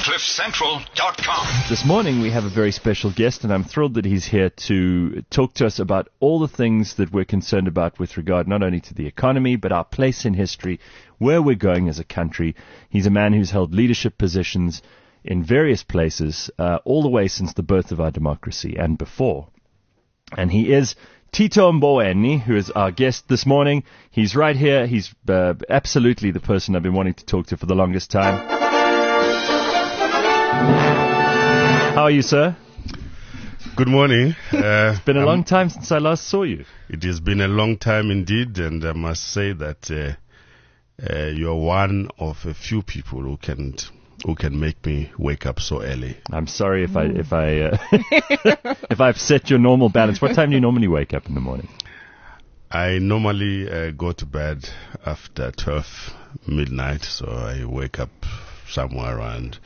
CliffCentral.com. This morning we have a very special guest, and I'm thrilled that he's here to talk to us about all the things that we're concerned about with regard not only to the economy, but our place in history, where we're going as a country. He's a man who's held leadership positions in various places all the way since the birth of our democracy and before. And he is Tito Mboweni, who is our guest this morning. He's right here. He's absolutely the person I've been wanting to talk to for the longest time. How are you, sir? Good morning. It's been a long time since I last saw you. It has been a long time indeed, and I must say that you're one of a few people who can make me wake up so early. I'm sorry if if I've set your normal balance. What time do you normally wake up in the morning? I normally go to bed after 12 midnight, so I wake up somewhere around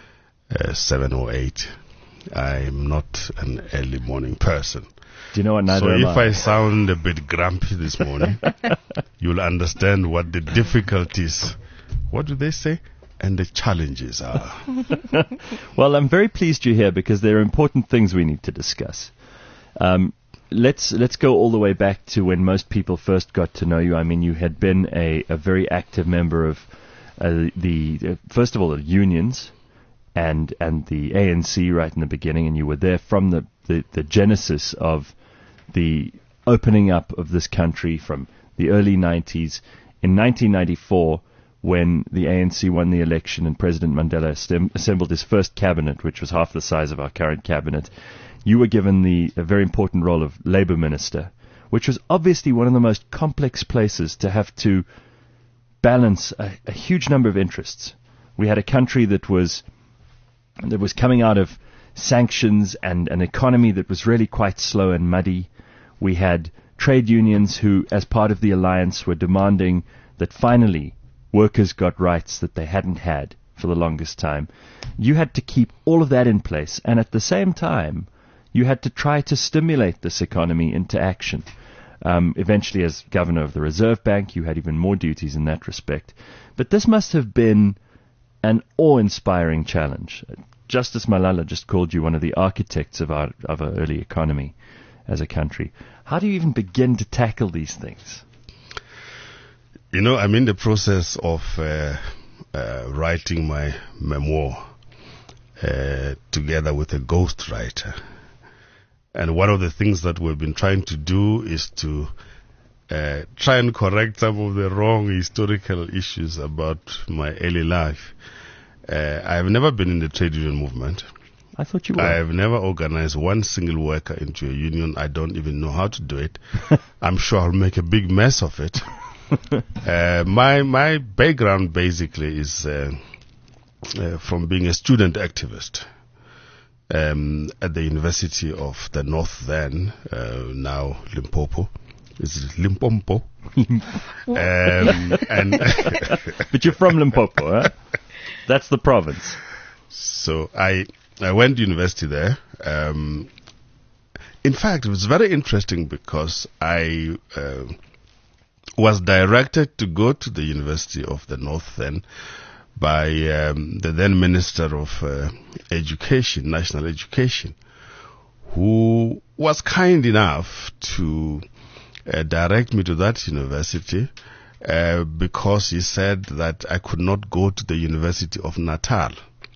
7 or 8. I'm not an early morning person. Do you know what? Neither am I. So if I sound a bit grumpy this morning, you'll understand what the difficulties, what do they say, and the challenges are. Well, I'm very pleased you're here because there are important things we need to discuss. Let's go all the way back to when most people first got to know you. I mean, you had been a very active member of first of all, the unions and the ANC right in the beginning, and you were there from the genesis of the opening up of this country from the early 90s. In 1994, when the ANC won the election and President Mandela assembled his first cabinet, which was half the size of our current cabinet, you were given a very important role of Labour Minister, which was obviously one of the most complex places to have to balance a huge number of interests. We had a country that was coming out of sanctions and an economy that was really quite slow and muddy. We had trade unions who, as part of the alliance, were demanding that finally workers got rights that they hadn't had for the longest time. You had to keep all of that in place, and at the same time, you had to try to stimulate this economy into action. Eventually, as governor of the Reserve Bank, you had even more duties in that respect. But this must have been an awe-inspiring challenge. Justice Malala just called you one of the architects of our early economy as a country. How do you even begin to tackle these things? You know, I'm in the process of writing my memoir together with a ghostwriter. And one of the things that we've been trying to do is to try and correct some of the wrong historical issues about my early life. I've never been in the trade union movement. I thought you were. I've never organized one single worker into a union. I don't even know how to do it. I'm sure I'll make a big mess of it. My background basically is from being a student activist at the University of the North then, now Limpopo. Is it Limpopo? But you're from Limpopo, huh? That's the province. So I went to university there. In fact, it was very interesting because I was directed to go to the University of the North then by the then Minister of Education, National Education, who was kind enough to direct me to that university because he said that I could not go to the University of Natal.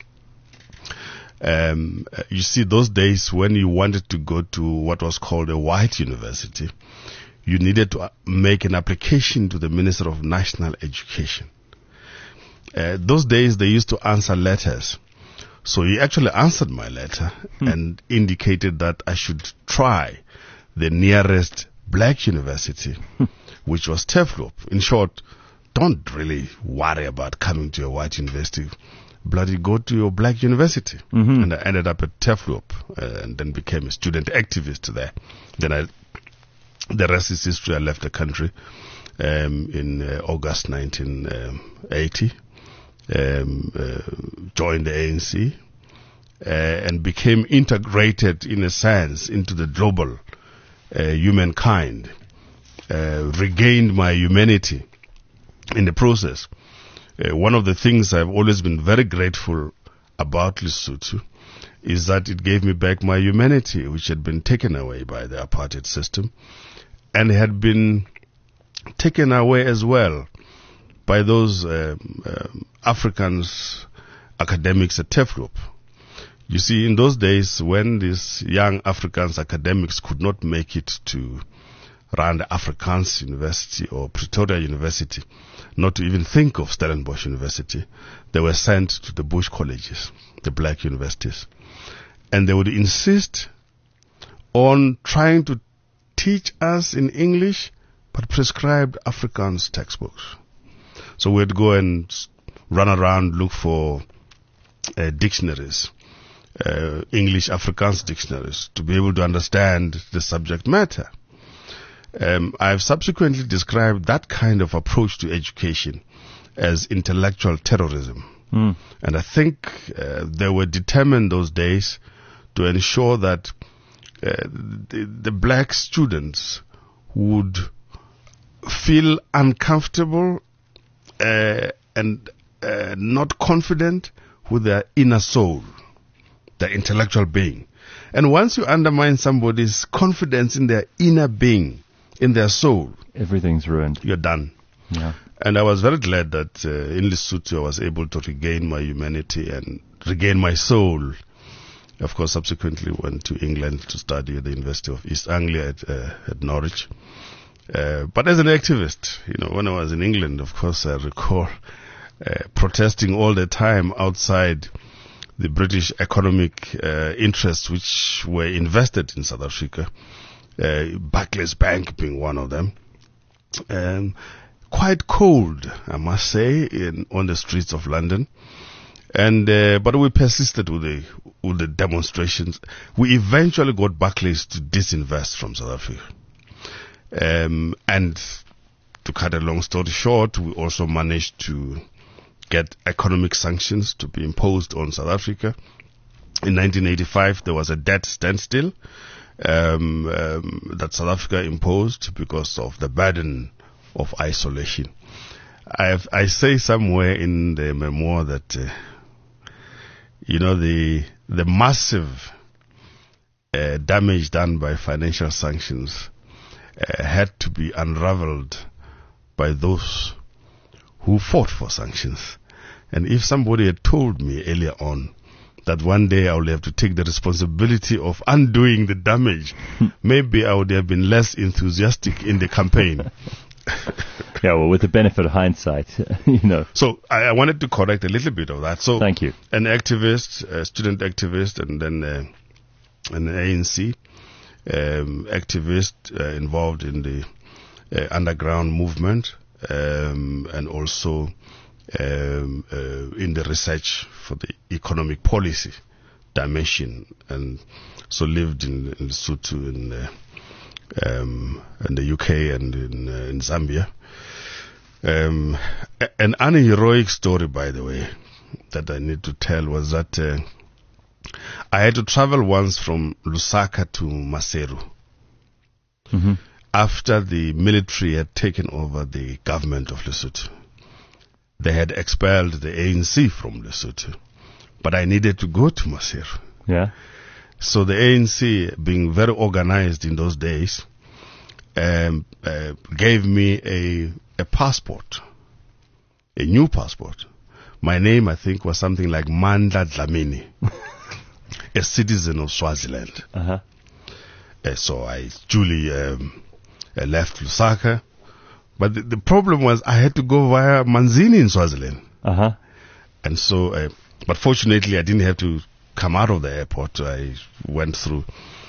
You see, those days when you wanted to go to what was called a white university, you needed to make an application to the Minister of National Education. Those days they used to answer letters. So he actually answered my letter and indicated that I should try the nearest black university, which was Turfloop. In short, don't really worry about coming to a white university. Bloody go to your black university. Mm-hmm. And I ended up at Turfloop and then became a student activist there. Then the rest is history. I left the country in August 1980, joined the ANC and became integrated in a sense into the global humankind, regained my humanity in the process. One of the things I've always been very grateful about Lesotho is that it gave me back my humanity, which had been taken away by the apartheid system, and had been taken away as well by those Africans academics at TEF-Group. You see, in those days, when these young Africans academics could not make it to run the Afrikaans University or Pretoria University, not to even think of Stellenbosch University, they were sent to the Bush colleges, the black universities. And they would insist on trying to teach us in English, but prescribed Afrikaans textbooks. So we'd go and run around, look for dictionaries, English Afrikaans dictionaries, to be able to understand the subject matter. I've subsequently described that kind of approach to education as intellectual terrorism. And I think they were determined those days to ensure that the black students would feel uncomfortable and not confident with their inner soul, their intellectual being. And once you undermine somebody's confidence in their inner being, in their soul, everything's ruined. You're done. Yeah. And I was very glad that in Lesotho I was able to regain my humanity and regain my soul. Of course, subsequently went to England to study at the University of East Anglia at Norwich. But as an activist, when I was in England, of course, I recall protesting all the time outside the British economic interests which were invested in South Africa, Barclays Bank being one of them. Quite cold, I must say, on the streets of London. And but we persisted with the demonstrations. We eventually got Barclays to disinvest from South Africa. And to cut a long story short, we also managed to get economic sanctions to be imposed on South Africa. In 1985, there was a debt standstill that South Africa imposed because of the burden of isolation. I say somewhere in the memoir that the massive damage done by financial sanctions had to be unraveled by those who fought for sanctions. And if somebody had told me earlier on that one day I would have to take the responsibility of undoing the damage, maybe I would have been less enthusiastic in the campaign. Yeah, well, with the benefit of hindsight, So I wanted to correct a little bit of that. So thank you. An activist, a student activist, and then an ANC activist involved in the underground movement, and also in the research for the economic policy dimension, and so lived in Lesotho, in the UK, and in Zambia. An unheroic story, by the way, that I need to tell was that I had to travel once from Lusaka to Maseru after the military had taken over the government of Lesotho. They had expelled the ANC from Lesotho, but I needed to go to Maseru. Yeah. So the ANC, being very organized in those days, gave me a passport, a new passport. My name, I think, was something like Mandla Dlamini, a citizen of Swaziland. So I duly left Lusaka. But the problem was I had to go via Manzini in Swaziland. And so, but fortunately I didn't have to come out of the airport. I went through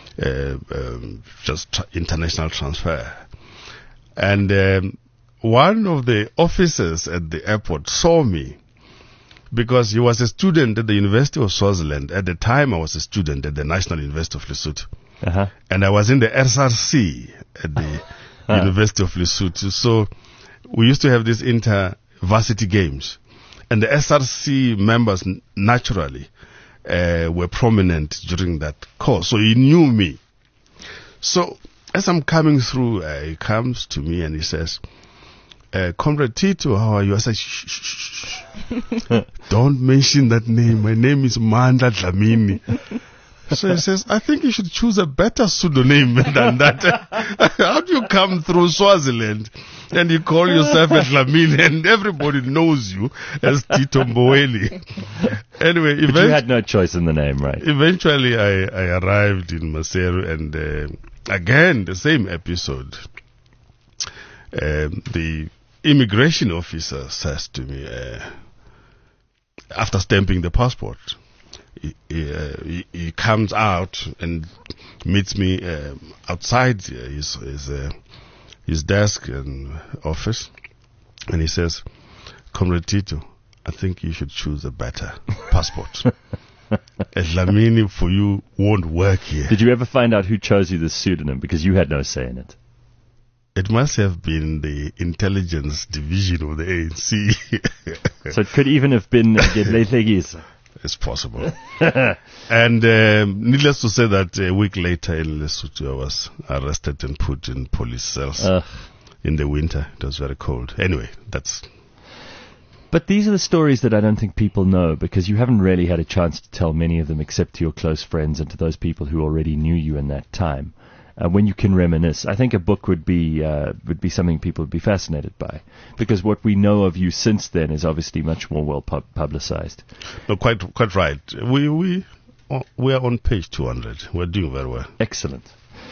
just international transfer. And one of the officers at the airport saw me because he was a student at the University of Swaziland. At the time I was a student at the National University of Lesotho. And I was in the SRC at the University of Lesotho. So we used to have these inter-varsity games. And the SRC members naturally were prominent during that course. So he knew me. So as I'm coming through, he comes to me and he says, Comrade Tito, how are you? I said, shh, shh, shh, shh. Don't mention that name. My name is Mandla Dlamini. So he says, I think you should choose a better pseudonym than that. How do you come through Swaziland and you call yourself a Dlamini and everybody knows you as Tito Mboweni? Anyway, But you had no choice in the name, right? Eventually, I arrived in Maseru and again, the same episode. The immigration officer says to me, after stamping the passport, he comes out and meets me outside his desk and office, and he says, Comrade Tito, I think you should choose a better passport. A Dlamini for you won't work here. Did you ever find out who chose you this pseudonym? Because you had no say in it. It must have been the intelligence division of the ANC. So it could even have been Gedletlekisa. It's possible. And needless to say that a week later in Lesotho I was arrested and put in police cells in the winter. It was very cold. Anyway, that's... But these are the stories that I don't think people know, because you haven't really had a chance to tell many of them except to your close friends and to those people who already knew you in that time. When you can reminisce, I think a book would be something people would be fascinated by, because what we know of you since then is obviously much more well publicized. No, quite right. We are on page 200. We're doing very well. Excellent.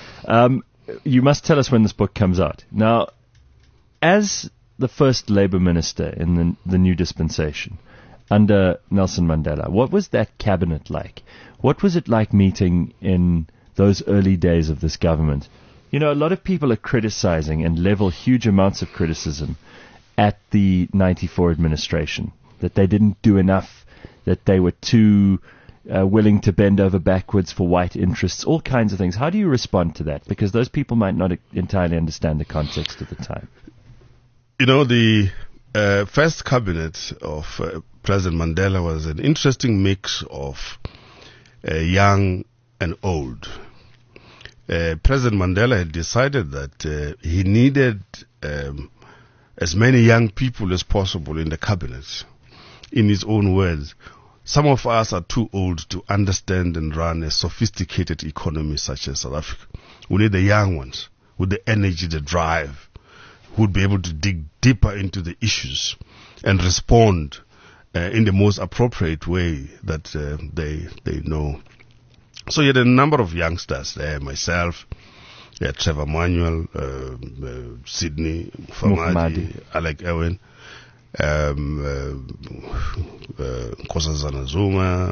You must tell us when this book comes out. Now, as the first Labour Minister in the new dispensation under Nelson Mandela, what was that cabinet like? What was it like meeting in those early days of this government? You know, a lot of people are criticizing and level huge amounts of criticism at the 94 administration, that they didn't do enough, that they were too willing to bend over backwards for white interests, all kinds of things. How do you respond to that? Because those people might not entirely understand the context of the time. You know, the first cabinet of President Mandela was an interesting mix of young and old. President Mandela had decided that he needed as many young people as possible in the cabinet. In his own words, some of us are too old to understand and run a sophisticated economy such as South Africa. We need the young ones with the energy, the drive, who would be able to dig deeper into the issues and respond in the most appropriate way that they know. So you had a number of youngsters there, myself, Trevor Manuel, Sydney Famadi, Alec Ewen, Nkosazana Zuma,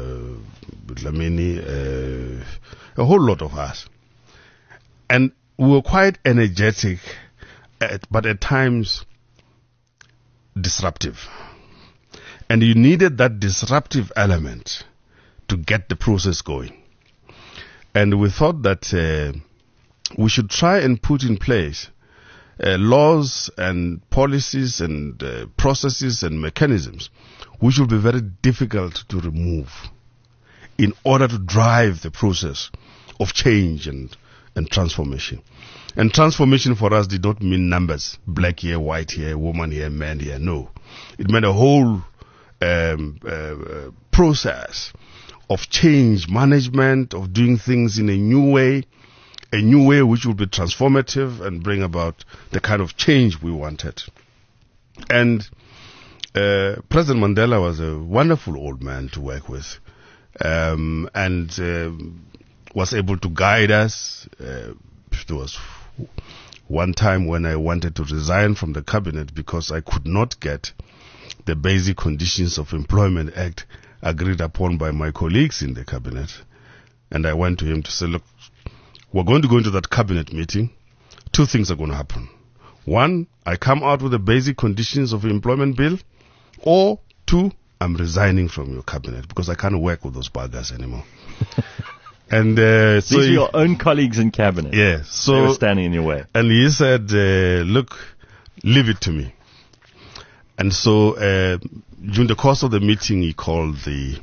Dlamini, a whole lot of us. And we were quite energetic, but at times disruptive. And you needed that disruptive element to get the process going. And we thought that we should try and put in place laws and policies and processes and mechanisms which will be very difficult to remove in order to drive the process of change and transformation. And transformation for us did not mean numbers, black here, white here, woman here, man here. No. It meant a whole process of change management, of doing things in a new way which will be transformative and bring about the kind of change we wanted. And President Mandela was a wonderful old man to work with, and was able to guide us. There was one time when I wanted to resign from the cabinet because I could not get the Basic Conditions of Employment Act agreed upon by my colleagues in the cabinet. And I went to him to say, look, we're going to go into that cabinet meeting. Two things are going to happen. One, I come out with the Basic Conditions of Employment Bill, or two, I'm resigning from your cabinet because I can't work with those buggers anymore. And so these are your own colleagues in cabinet. Yeah, so they were standing in your way. And he said, look, leave it to me. And so during the course of the meeting, he called the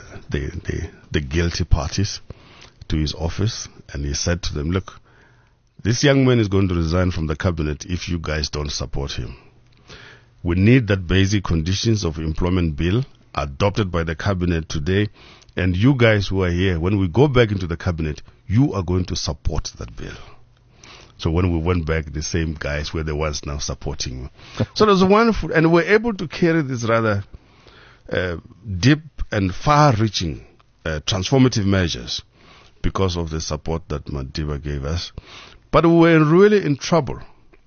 guilty parties to his office, and he said to them, look, this young man is going to resign from the cabinet if you guys don't support him. We need that basic conditions of employment bill adopted by the cabinet today. And you guys who are here, when we go back into the cabinet, you are going to support that bill. So when we went back, the same guys were the ones now supporting. So it was wonderful. And we're able to carry this rather deep and far-reaching transformative measures because of the support that Madiba gave us. But we were really in trouble.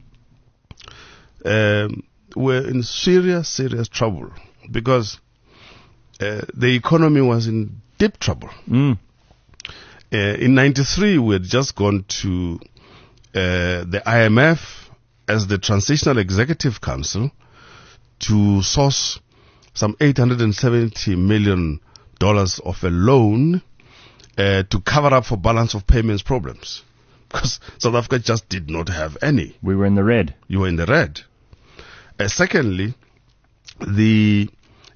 We're in serious trouble because the economy was in deep trouble. In 93, we had just gone to the IMF as the Transitional Executive Council to source some $870 million of a loan to cover up for balance of payments problems. Because South Africa just did not have any. We were in the red. You were in the red. Secondly, the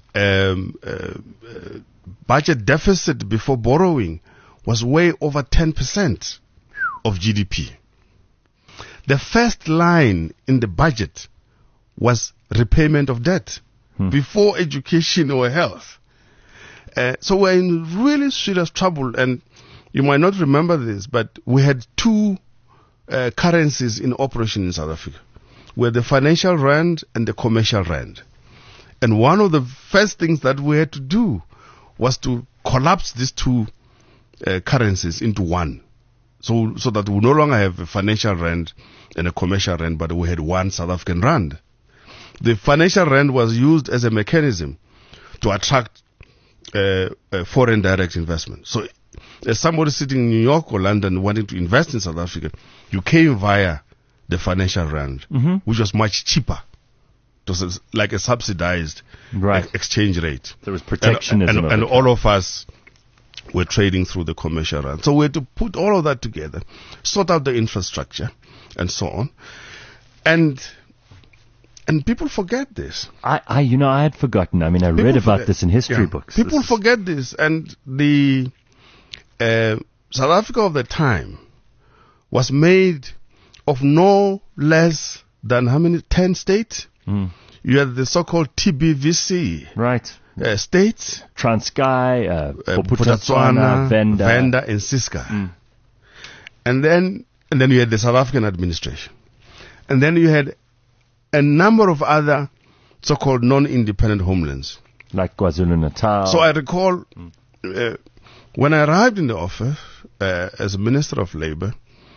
budget deficit before borrowing was way over 10% of GDP. The first line in the budget was repayment of debt before education or health. So we're in really serious trouble, and you might not remember this, but we had two currencies in operation in South Africa. We had the financial rand and the commercial rand. And one of the first things that we had to do was to collapse these two currencies into one. So that we no longer have a financial rand and a commercial rand, but we had one South African rand. The financial rand was used as a mechanism to attract foreign direct investment. So as somebody sitting in New York or London wanting to invest in South Africa, you came via the financial rand, which was much cheaper. It was like a subsidized exchange rate. There was protectionism. And all of us were trading through the commercial rand. So we had to put all of that together, sort out the infrastructure, and so on. And people forget this. I had forgotten. I mean, I read about this in history books. People forget this. And the South Africa of the time was made of no less than how many? 10 states? You had the so-called TBVC. Right. States. Transkei, Bophuthatswana, Venda, and Ciska. And then you had the South African administration. And then you had a number of other so-called non-independent homelands. Like KwaZulu-Natal. So I recall when I arrived in the office as a Minister of Labour,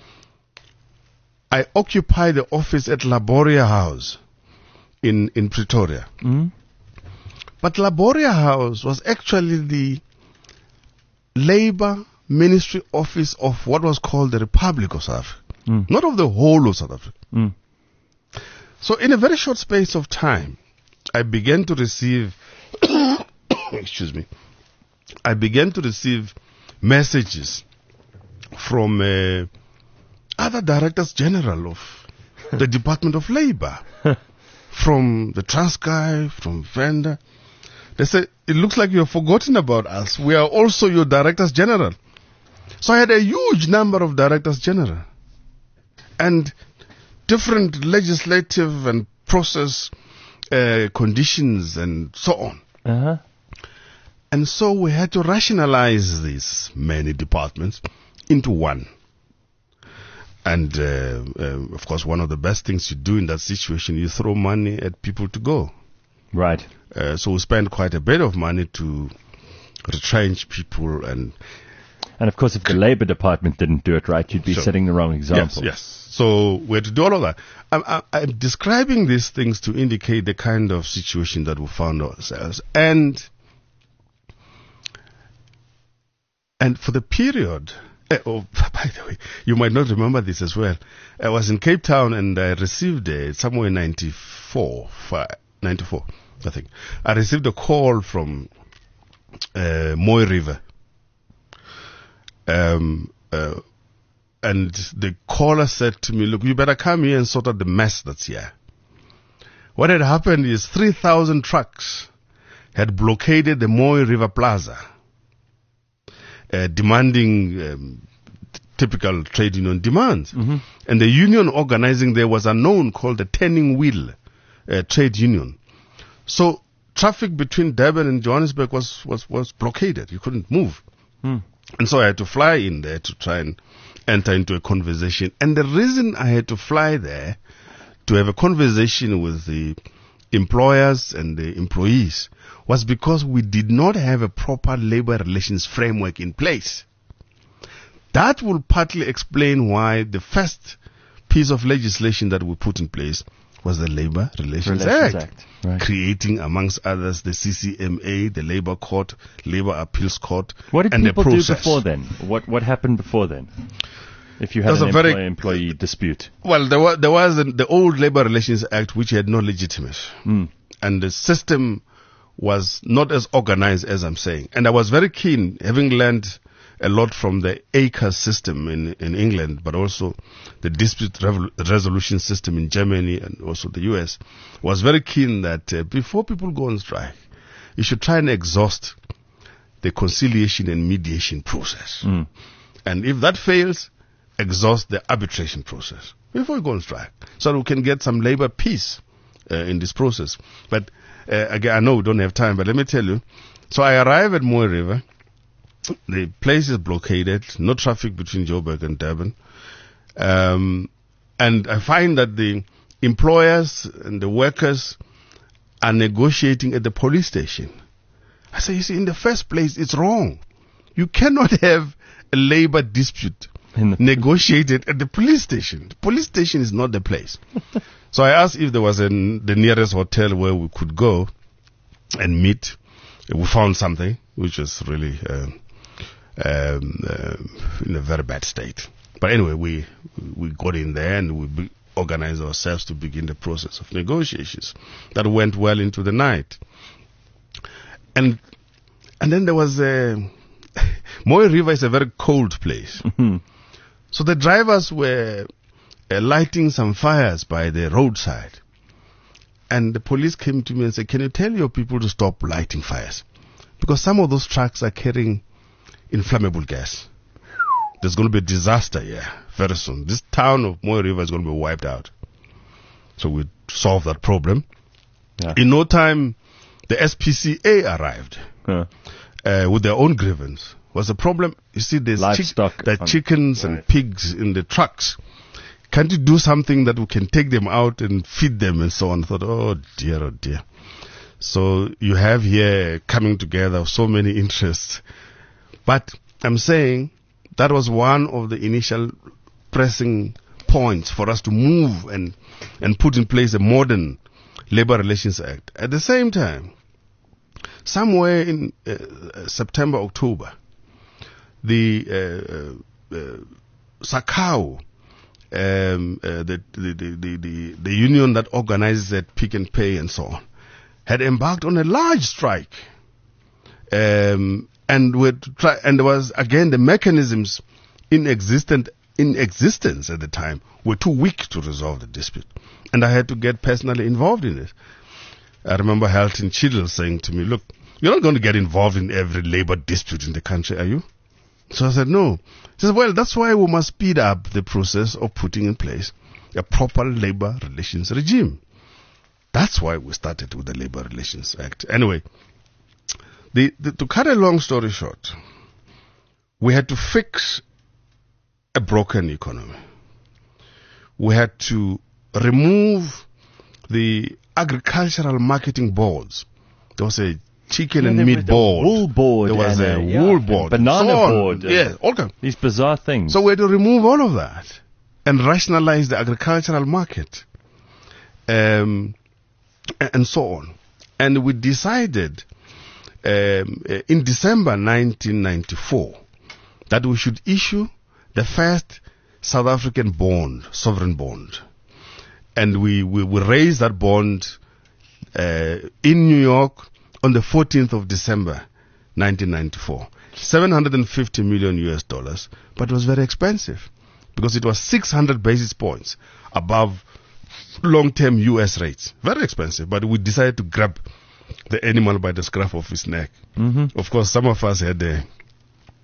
I occupied the office at Laboria House in Pretoria. But Laboria House was actually the Labour Ministry office of what was called the Republic of South Africa, not of the whole of South Africa. So in a very short space of time, I began to receive, I began to receive messages from other directors general of the Department of Labour, from the Transkei, from Venda. They said, it looks like you have forgotten about us. We are also your directors general. So I had a huge number of directors general and different legislative and process conditions and so on. And so we had to rationalize these many departments into one. And of course, one of the best things you do in that situation, you throw money at people to go. Right. So we spent quite a bit of money to retrench people and of course, if the Labour Department didn't do it right, you'd be setting the wrong example. Yes. So we had to do all of that. I'm describing these things to indicate the kind of situation that we found ourselves. And for the period, by the way, you might not remember this as well. I was in Cape Town and I received somewhere in 94, I think. I received a call from Moy River. And the caller said to me, look, you better come here and sort out the mess that's here. What had happened is 3,000 trucks had blockaded the Moy River Plaza, demanding typical trade union demands. And the union organizing there was unknown, called the Turning Wheel Trade Union. So traffic between Durban and Johannesburg was blockaded. You couldn't move. And so I had to fly in there to try and enter into a conversation. And the reason I had to fly there to have a conversation with the employers and the employees was because we did not have a proper labor relations framework in place. That will partly explain why the first piece of legislation that we put in place was the Labor Relations Act. Right. Creating, amongst others, the CCMA, the Labor Court, Labor Appeals Court, What did and people the do process. before then? What happened before then? If you had There's an a very- employee dispute. Well, there was the old Labor Relations Act, which had no legitimacy. And the system was not as organized as I'm saying. And I was very keen, having learned a lot from the ACAS system in England, but also the dispute resolution system in Germany and also the US, was very keen that before people go on strike, you should try and exhaust the conciliation and mediation process. And if that fails, exhaust the arbitration process before you go on strike, so that we can get some labor peace in this process. But again, I know we don't have time, but let me tell you. So I arrive at Mooi River. The place is blockaded, no traffic between Joburg and Durban. And I find that the employers and the workers are negotiating at the police station. I say, you see, in the first place, it's wrong. You cannot have a labor dispute negotiated at the police station. The police station is not the place. So I asked if there was the nearest hotel where we could go and meet. We found something which was really in a very bad state. But anyway, we got in there and we organized ourselves to begin the process of negotiations. That went well into the night. And then there was Mooi River is a very cold place. So the drivers were lighting some fires by the roadside. And the police came to me and said, can you tell your people to stop lighting fires? Because some of those trucks are carrying inflammable gas. There's going to be a disaster here very soon. This town of Mooi River is going to be wiped out. So we solved that problem. Yeah. In no time, the SPCA arrived with their own grievance. Was a problem, you see, there's Livestock chickens and pigs in the trucks. Can't you do something that we can take them out and feed them and so on? I thought, oh dear. So you have here coming together of so many interests. But I'm saying that was one of the initial pressing points for us to move and put in place a modern Labor Relations Act. At the same time, somewhere in September, October, the SACAO, the union that organizes that Pick n Pay and so on, had embarked on a large strike, and there was again the mechanisms in existence at the time were too weak to resolve the dispute, and I had to get personally involved in it. I remember Halton Chidel saying to me, "Look, you're not going to get involved in every labor dispute in the country, are you?" So I said, no. He said, well, that's why we must speed up the process of putting in place a proper labor relations regime. That's why we started with the Labor Relations Act. Anyway, to cut a long story short, we had to fix a broken economy. We had to remove the agricultural marketing boards. There was a chicken and meat board. Wool board. There was a wool board. Banana so board. Yeah, all kinds. These bizarre things. So we had to remove all of that and rationalize the agricultural market, and so on. And we decided in December 1994 that we should issue the first South African bond, sovereign bond. And we raised that bond in New York on the 14th of December 1994. $750 million, but it was very expensive because it was 600 basis points above long-term US rates. Very expensive, but we decided to grab the animal by the scruff of his neck. Of course, some of us had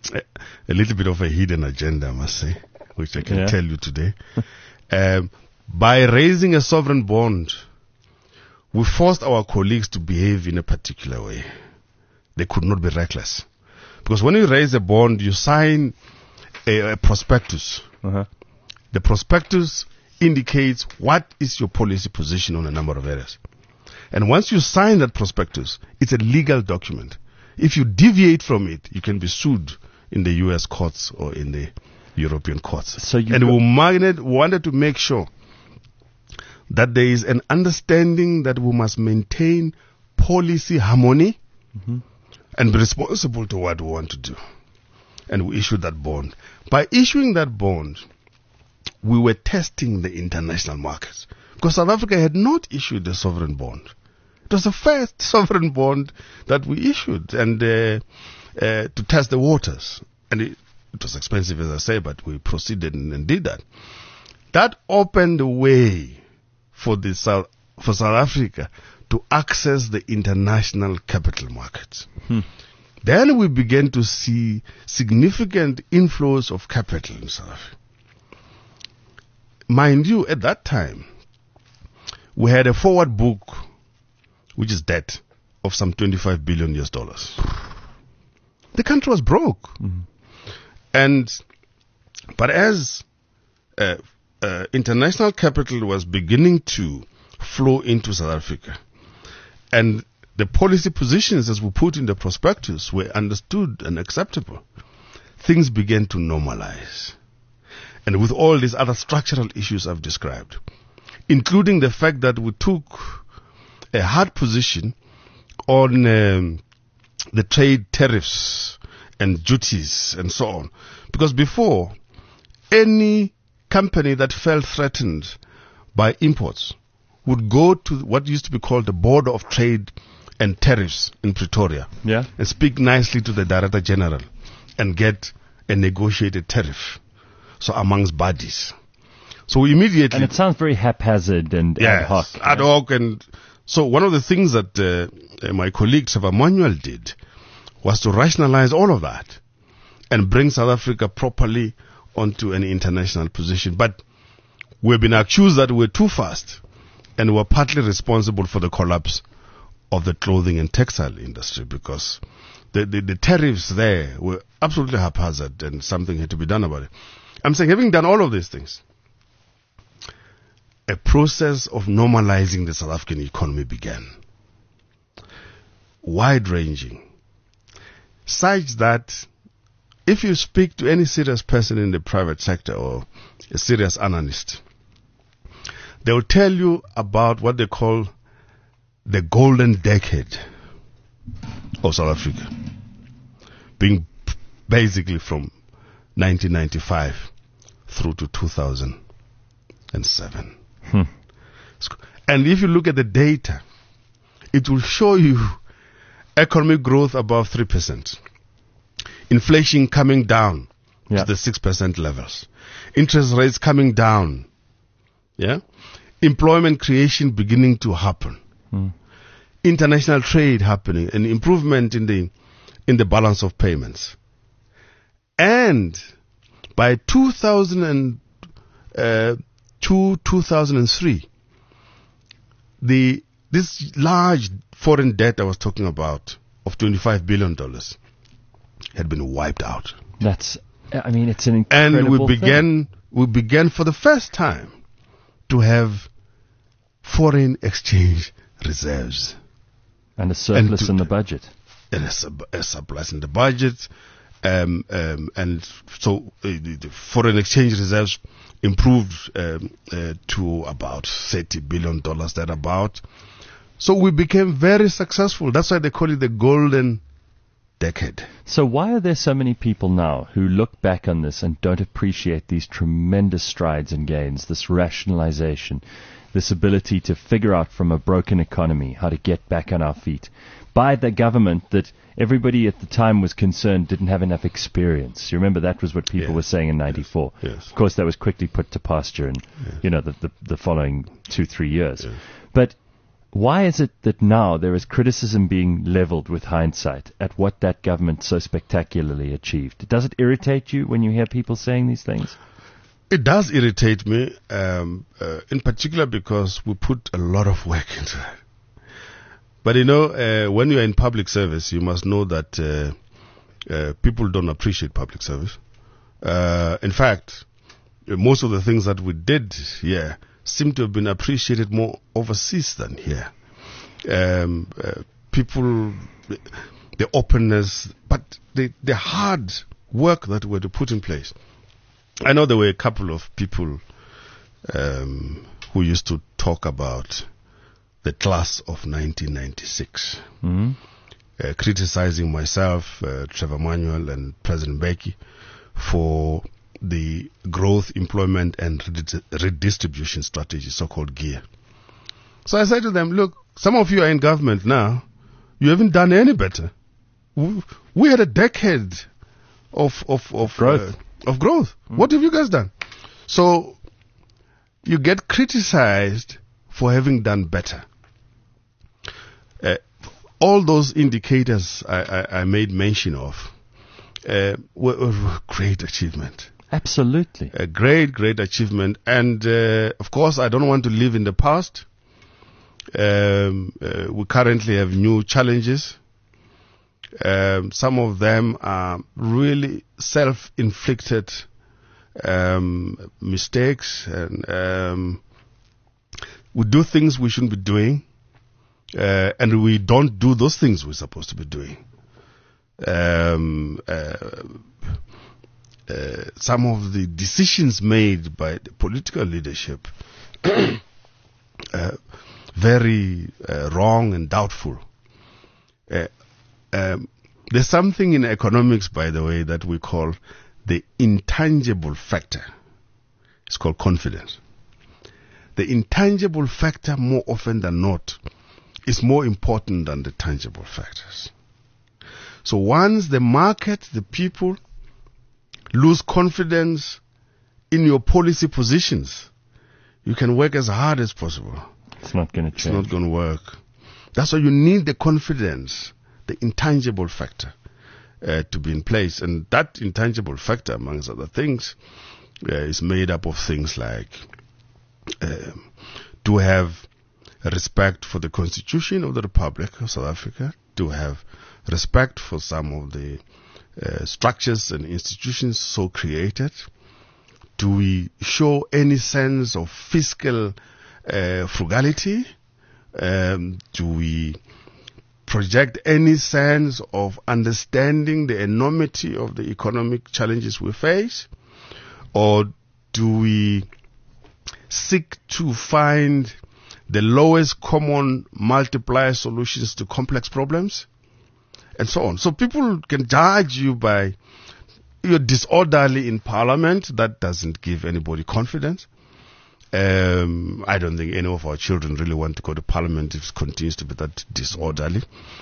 a little bit of a hidden agenda, I must say, which I can tell you today. By raising a sovereign bond, we forced our colleagues to behave in a particular way. They could not be reckless. Because when you raise a bond, you sign a prospectus. The prospectus indicates what is your policy position on a number of areas. And once you sign that prospectus, it's a legal document. If you deviate from it, you can be sued in the U.S. courts or in the European courts. And we wanted to make sure that there is an understanding that we must maintain policy harmony and be responsible to what we want to do. And we issued that bond. By issuing that bond, we were testing the international markets. Because South Africa had not issued a sovereign bond. It was the first sovereign bond that we issued and to test the waters. And it was expensive, as I say, but we proceeded and did that. That opened the way for South Africa to access the international capital markets. Then we began to see significant inflows of capital in South Africa. Mind you, at that time, we had a forward book, which is debt, of some $25 billion. The country was broke. But as international capital was beginning to flow into South Africa, and the policy positions as we put in the prospectus were understood and acceptable, things began to normalize. And with all these other structural issues I've described, including the fact that we took a hard position on the trade tariffs and duties and so on. Because before, any company that felt threatened by imports would go to what used to be called the Board of Trade and Tariffs in Pretoria and speak nicely to the Director General and get a negotiated tariff. So amongst bodies. So immediately... And it sounds very haphazard and ad hoc. Ad hoc. And so one of the things that my colleague Trevor Manuel did was to rationalize all of that and bring South Africa properly onto an international position. But we've been accused that we're too fast and we're partly responsible for the collapse of the clothing and textile industry because the tariffs there were absolutely haphazard and something had to be done about it. I'm saying, having done all of these things, a process of normalizing the South African economy began. Wide-ranging. Such that if you speak to any serious person in the private sector or a serious analyst, they will tell you about what they call the golden decade of South Africa, being basically from 1995 through to 2007. And if you look at the data, it will show you economic growth above 3%, inflation coming down to the 6% levels, interest rates coming down, employment creation beginning to happen, international trade happening, an improvement in the balance of payments. And by 2002, 2003, this large foreign debt I was talking about of $25 billion had been wiped out. It's an incredible And we began for the first time to have foreign exchange reserves. And a surplus in the budget. And a surplus in the budget. And so the foreign exchange reserves improved to about $30 billion thereabout. So we became very successful. That's why they call it the golden decade. So why are there so many people now who look back on this and don't appreciate these tremendous strides and gains, this rationalization, this ability to figure out from a broken economy how to get back on our feet by the government that everybody at the time was concerned didn't have enough experience? You remember that was what people were saying in 94. Yes. Of course, that was quickly put to pasture in, the following 2-3 years. Yes. But Why is it that now there is criticism being leveled with hindsight at what that government so spectacularly achieved? Does it irritate you when you hear people saying these things? It does irritate me, in particular because we put a lot of work into it. But when you're in public service, you must know that people don't appreciate public service. In fact, most of the things that we did here seem to have been appreciated more overseas than here. People, the openness, but the hard work that we had to put in place. I know there were a couple of people who used to talk about the class of 1996, criticizing myself, Trevor Manuel, and President Mbeki for the growth, employment, and redistribution strategy, so-called GEAR. So I said to them, look, some of you are in government now. You haven't done any better. We had a decade of growth. What have you guys done? So you get criticized for having done better. All those indicators I made mention of were a great achievement. Absolutely. A great achievement. And, of course, I don't want to live in the past. We currently have new challenges. Some of them are really self-inflicted mistakes. And we do things we shouldn't be doing. And we don't do those things we're supposed to be doing. Some of the decisions made by the political leadership very wrong and doubtful. There's something in economics, by the way, that we call the intangible factor. It's called confidence. The intangible factor, more often than not, is more important than the tangible factors. So once the market, the people, lose confidence in your policy positions, you can work as hard as possible. It's not going to change. It's not going to work. That's why you need the confidence, the intangible factor, to be in place. And that intangible factor, amongst other things, is made up of things like to have respect for the Constitution of the Republic of South Africa, to have respect for some of the structures and institutions so created. Do we show any sense of fiscal frugality? Do we project any sense of understanding the enormity of the economic challenges we face? Or do we seek to find the lowest common multiplier solutions to complex problems? And so on. So people can judge you by you're disorderly in parliament. That doesn't give anybody confidence. I don't think any of our children really want to go to parliament if it continues to be that disorderly.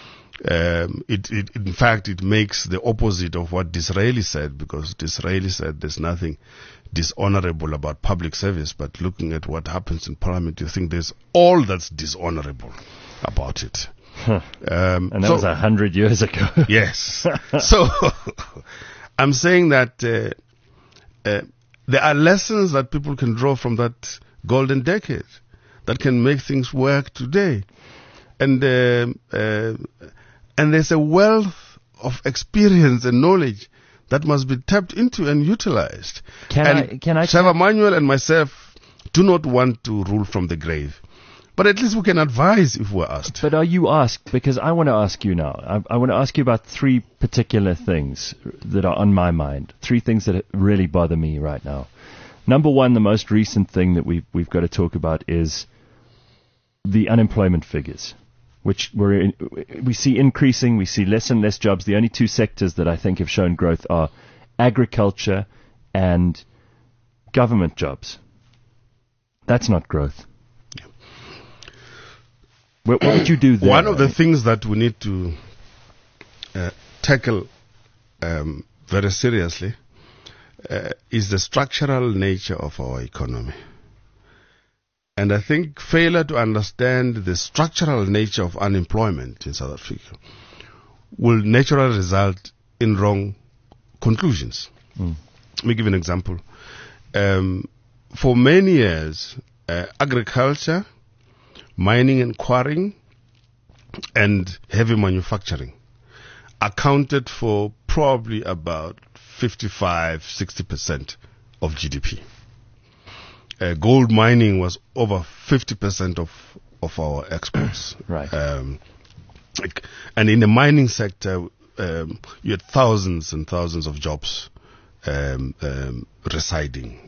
In fact, it makes the opposite of what Disraeli said, because Disraeli said there's nothing dishonorable about public service, but looking at what happens in parliament, you think there's all that's dishonorable about it. And that was 100 years ago. Yes. So I'm saying that there are lessons that people can draw from that golden decade that can make things work today. And there's a wealth of experience and knowledge that must be tapped into and utilized. Trevor Manuel and myself do not want to rule from the grave. But at least we can advise if we're asked. But are you asked? Because I want to ask you now. I want to ask you about three particular things that are on my mind. Three things that really bother me right now. Number one, the most recent thing that we've got to talk about is the unemployment figures, which we see increasing. We see less and less jobs. The only two sectors that I think have shown growth are agriculture and government jobs. That's not growth. What would you do there? One of the things that we need to tackle very seriously is the structural nature of our economy. And I think failure to understand the structural nature of unemployment in South Africa will naturally result in wrong conclusions. Let me give an example. For many years, agriculture, mining and quarrying, and heavy manufacturing accounted for probably about 55-60% of GDP. Gold mining was over 50% of our exports. Right. And in the mining sector, you had thousands and thousands of jobs residing.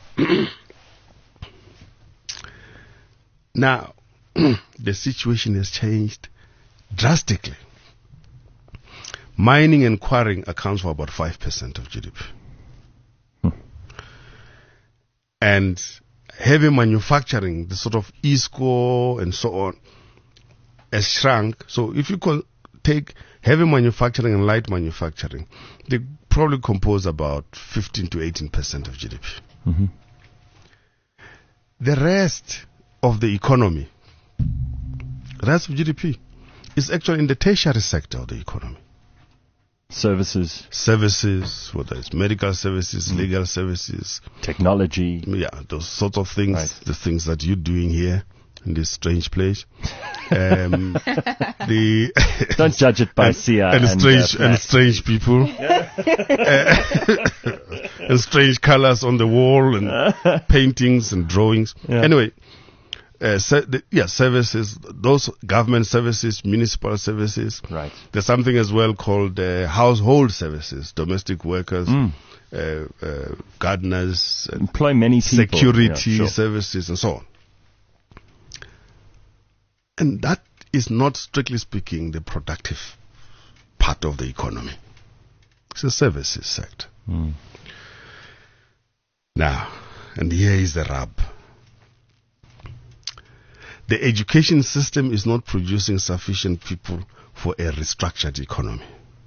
Now, the situation has changed drastically. Mining and quarrying accounts for about 5% of GDP. And heavy manufacturing, the sort of ISCO and so on, has shrunk. So if you take heavy manufacturing and light manufacturing, they probably compose about 15 to 18% of GDP. Mm-hmm. The rest of the economy, the rest of GDP, is actually in the tertiary sector of the economy. Services, whether it's medical services, legal services, technology. Yeah, those sort of things, right. The things that you're doing here in this strange place. Don't judge it by Sia and strange people. And strange colors on the wall and paintings and drawings. Yeah. Anyway, services, those government services, municipal services. Right. There's something as well called household services, domestic workers, gardeners, employ many people, security services, and so on. And that is not, strictly speaking, the productive part of the economy. It's a services sector. Now, and here is the rub. The education system is not producing sufficient people for a restructured economy.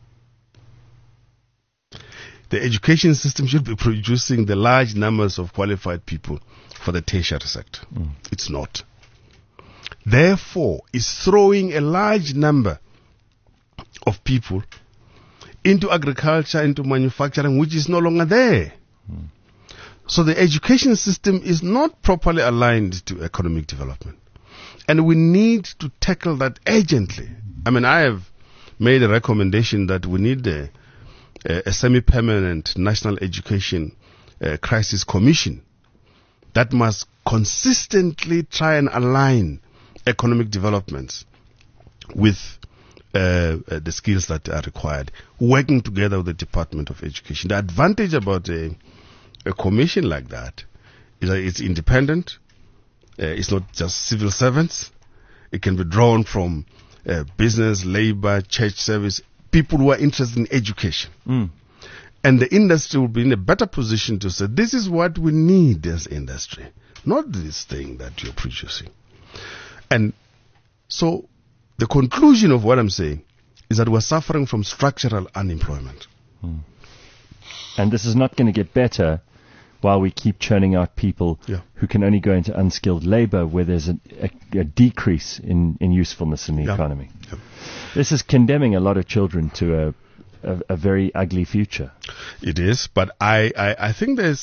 The education system should be producing the large numbers of qualified people for the tertiary sector. It's not. Therefore, it's throwing a large number of people into agriculture, into manufacturing, which is no longer there. So the education system is not properly aligned to economic development. And we need to tackle that urgently. I mean, I have made a recommendation that we need a semi-permanent national education crisis commission that must consistently try and align economic developments with the skills that are required, working together with the Department of Education. The advantage about a commission like that is that it's independent. It's not just civil servants. It can be drawn from business, labor, church service, people who are interested in education. And the industry will be in a better position to say, this is what we need as industry, not this thing that you're producing. And so the conclusion of what I'm saying is that we're suffering from structural unemployment. And this is not going to get better while we keep churning out people who can only go into unskilled labor, where there's a decrease in usefulness in the economy. This is condemning a lot of children to a very ugly future. It is, but I think there's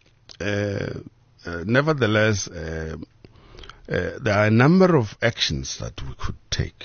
nevertheless there are a number of actions that we could take.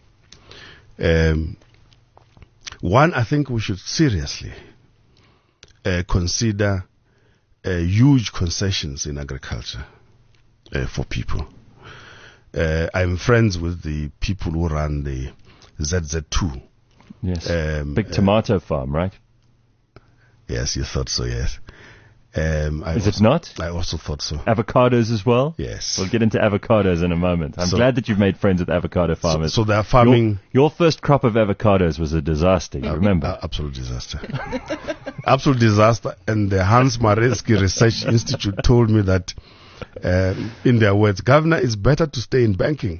One, I think we should seriously consider huge concessions in agriculture for people. I'm friends with the people who run the ZZ2. Yes. Big tomato farm, right? Yes, you thought so, yes. Is it not? I also thought so. Avocados as well? Yes. We'll get into avocados in a moment. I'm glad that you've made friends with avocado farmers. So they're farming... Your first crop of avocados was a disaster, you remember? Absolute disaster. Absolute disaster. And the Hans Mareski Research Institute told me that, in their words, Governor, it's better to stay in banking.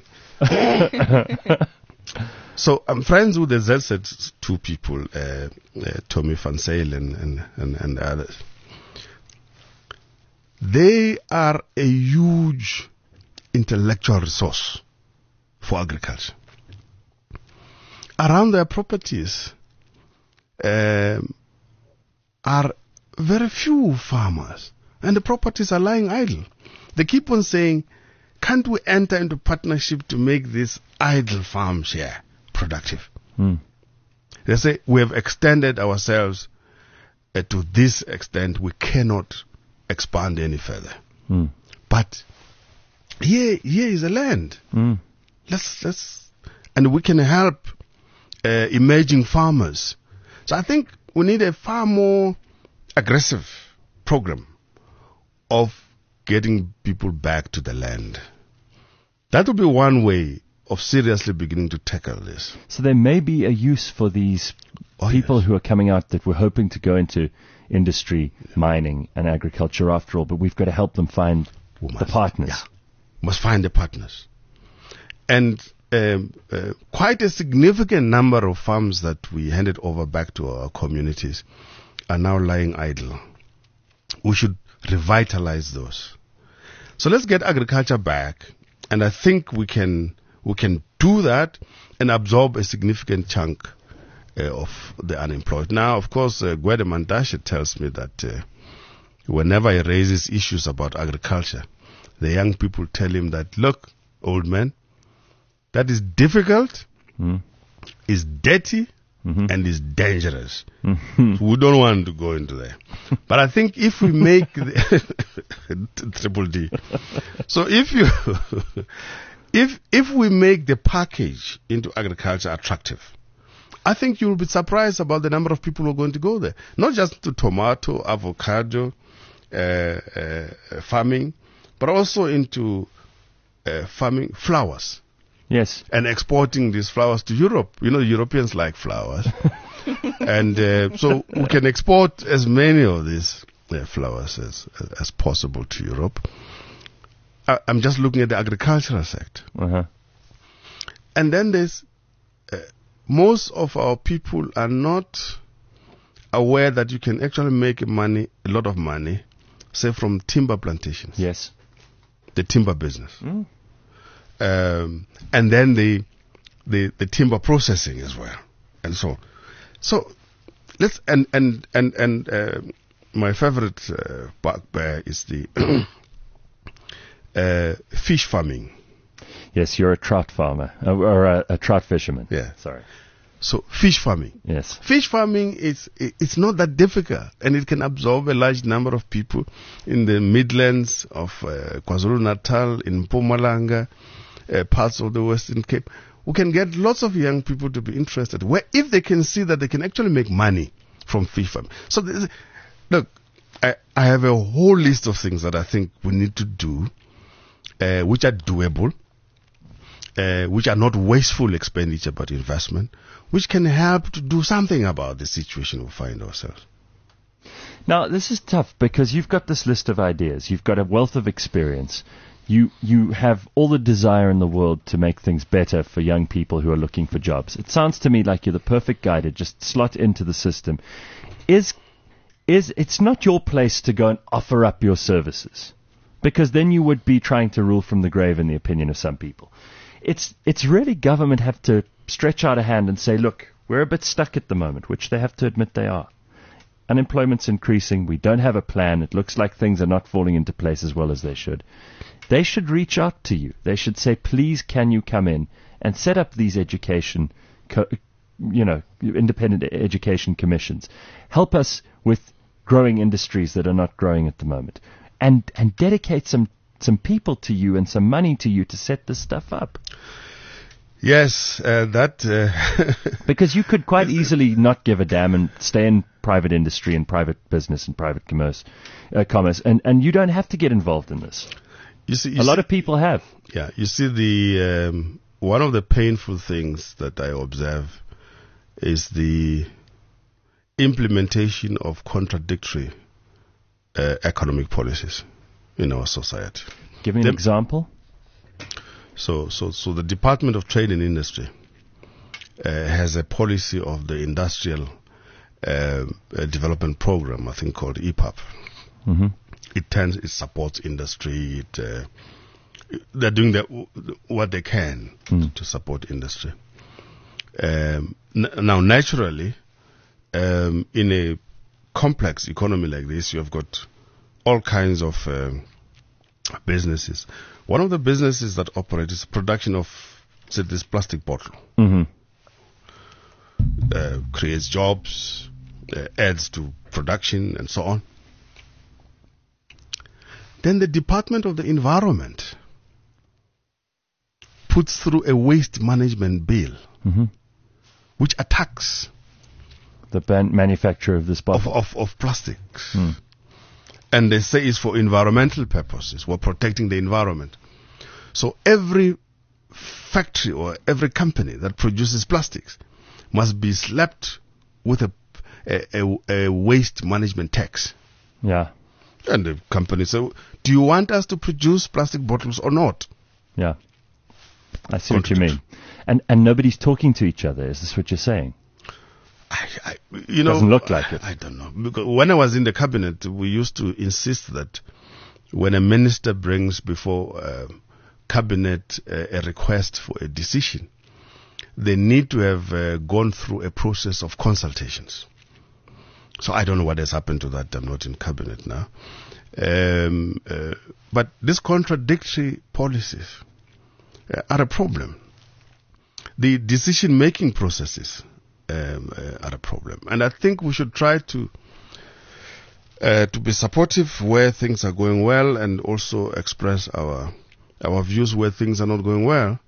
So I'm friends with the ZZ2 people, Tommy Van Zyl and others. They are a huge intellectual resource for agriculture. Around their properties are very few farmers, and the properties are lying idle. They keep on saying, can't we enter into partnership to make this idle farms here productive? They say, we have extended ourselves to this extent, we cannot expand any further. But here is a land. Let's, and we can help emerging farmers. So I think we need a far more aggressive program of getting people back to the land. That would be one way of seriously beginning to tackle this. So there may be a use for these people who are coming out that we're hoping to go into industry, mining and agriculture after all, but we've got to help them find the partners. Yeah, must find the partners. And quite a significant number of farms that we handed over back to our communities are now lying idle. We should revitalize those. So let's get agriculture back, and I think we can do that and absorb a significant chunk of the unemployed. Now, of course, Gwede Mantashe tells me that whenever he raises issues about agriculture, the young people tell him that, look, old man, that is difficult, is dirty, and is dangerous. We don't want to go into there. But I think if we make triple D. So if we make the package into agriculture attractive, I think you'll be surprised about the number of people who are going to go there. Not just to tomato, avocado, farming, but also into farming flowers. Yes. And exporting these flowers to Europe. You know, Europeans like flowers. And so we can export as many of these flowers as possible to Europe. I'm just looking at the agricultural sector. And then there's most of our people are not aware that you can actually make a lot of money, say from timber plantations. Yes. The timber business. And then the timber processing as well, and so let's and my favorite bugbear is the fish farming. Yes, you're a trout farmer or a trout fisherman. Yeah, sorry. So fish farming. Yes, fish farming it's not that difficult, and it can absorb a large number of people in the Midlands of KwaZulu-Natal, in Mpumalanga. Parts of the Western Cape. We can get lots of young people to be interested, where if they can see that they can actually make money from fish farming. So look, I have a whole list of things that I think we need to do, which are doable, which are not wasteful expenditure but investment, which can help to do something about the situation we find ourselves. Now, this is tough because you've got this list of ideas. You've got a wealth of experience. You have all the desire in the world to make things better for young people who are looking for jobs. It sounds to me like you're the perfect guy to just slot into the system. It's not your place to go and offer up your services, because then you would be trying to rule from the grave in the opinion of some people. It's really government have to stretch out a hand and say, look, we're a bit stuck at the moment, which they have to admit they are. Unemployment's increasing. We don't have a plan. It looks like things are not falling into place as well as they should. They should reach out to you. They should say, please, can you come in and set up these independent education commissions. Help us with growing industries that are not growing at the moment. And dedicate some people to you and some money to you to set this stuff up. Yes, because you could quite easily not give a damn and stay in private industry and private business and private commerce, and you don't have to get involved in this. A lot of people have. Yeah, you see, the one of the painful things that I observe is the implementation of contradictory economic policies in our society. Give me an example. So the Department of Trade and Industry has a policy of the Industrial Development Program, I think called EPAP. It supports industry, it they're doing what they can to support industry. Now, naturally, in a complex economy like this, you have got all kinds of businesses. One of the businesses that operate is production of, say, this plastic bottle. Creates jobs, adds to production, and so on. Then the Department of the Environment puts through a waste management bill, which attacks the manufacturer of this bottle of plastics. And they say it's for environmental purposes. We're protecting the environment. So every factory or every company that produces plastics must be slapped with a waste management tax. Yeah. And the company say, do you want us to produce plastic bottles or not? Yeah. I see what you mean. And nobody's talking to each other. Is this what you're saying? Doesn't look like it. I don't know. Because when I was in the cabinet, we used to insist that when a minister brings before cabinet a request for a decision, they need to have gone through a process of consultations. So I don't know what has happened to that. I'm not in cabinet now. But these contradictory policies are a problem. The decision-making processes are a problem. And I think we should try to be supportive where things are going well and also express our views where things are not going well.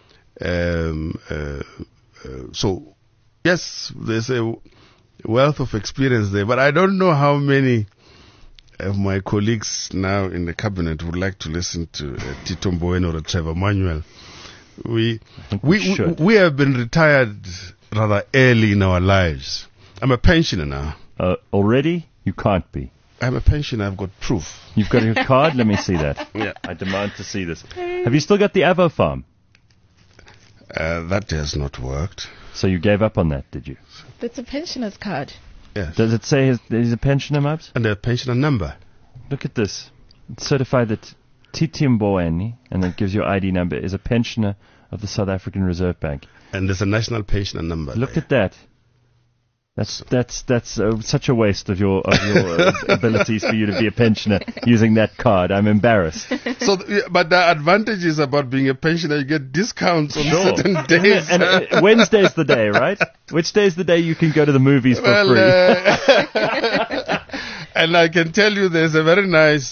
So, yes, there's a wealth of experience there, but I don't know how many of my colleagues now in the cabinet would like to listen to Tito Mboweni or Trevor Manuel. We have been retired rather early in our lives. I'm a pensioner now. Already? You can't be. I'm a pensioner. I've got proof. You've got your card? Let me see that. Yeah. I demand to see this. Have you still got the Avo farm? That has not worked. So you gave up on that, did you? That's a pensioner's card. Yes. Does it say he's a pensioner, Mubs? And a pensioner number. Look at this. It's certified that Titi Mboweni, and it gives your ID number, is a pensioner of the South African Reserve Bank. And there's a national pensioner number. Look at that. That's such a waste of your abilities for you to be a pensioner using that card. I'm embarrassed. So, but the advantages about being a pensioner, you get discounts on certain days. And Wednesday's the day, right? Which day is the day you can go to the movies for free? And I can tell you, there's a very nice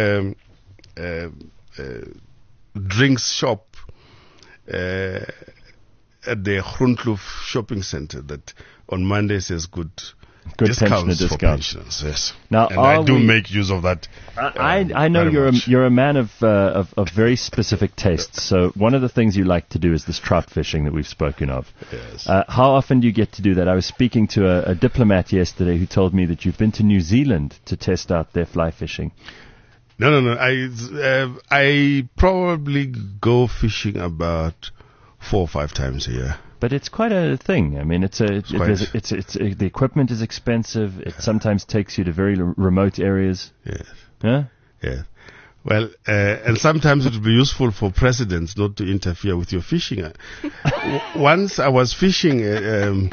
drinks shop at the Groenkloof shopping center that on Mondays has good discounts for pensioners. Yes. Now, and I do make use of that. I know you're a man of very specific tastes. So one of the things you like to do is this trout fishing that we've spoken of. Yes. How often do you get to do that? I was speaking to a diplomat yesterday who told me that you've been to New Zealand to test out their fly fishing. No. I probably go fishing about 4 or 5 times a year. But it's quite a thing. I mean, the equipment is expensive. It sometimes takes you to very remote areas. Yes. Huh? Yeah. Well, and sometimes it would be useful for presidents not to interfere with your fishing. Once I was fishing, in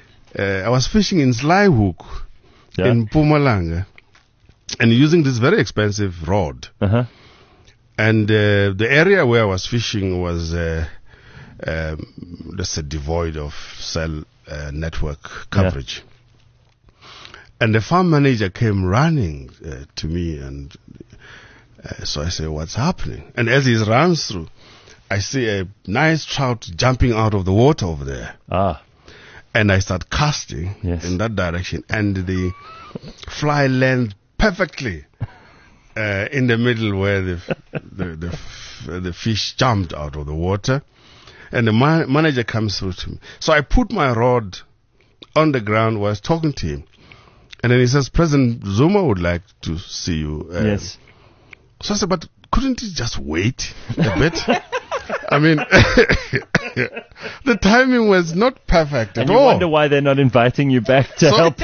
Slyhoek in Mpumalanga, and using this very expensive rod. Uh-huh. And the area where I was fishing was let's say devoid of cell network coverage. Yeah. And the farm manager came running to me, and so I say, what's happening? And as he runs through, I see a nice trout jumping out of the water over there. And I start casting in that direction, and the fly lands perfectly in the middle where the fish jumped out of the water. And the manager comes through to me. So I put my rod on the ground while I was talking to him. And then he says, President Zuma would like to see you. Yes. So I said, but couldn't he just wait a bit? I mean, the timing was not perfect And at you all. wonder why they're not inviting you back to help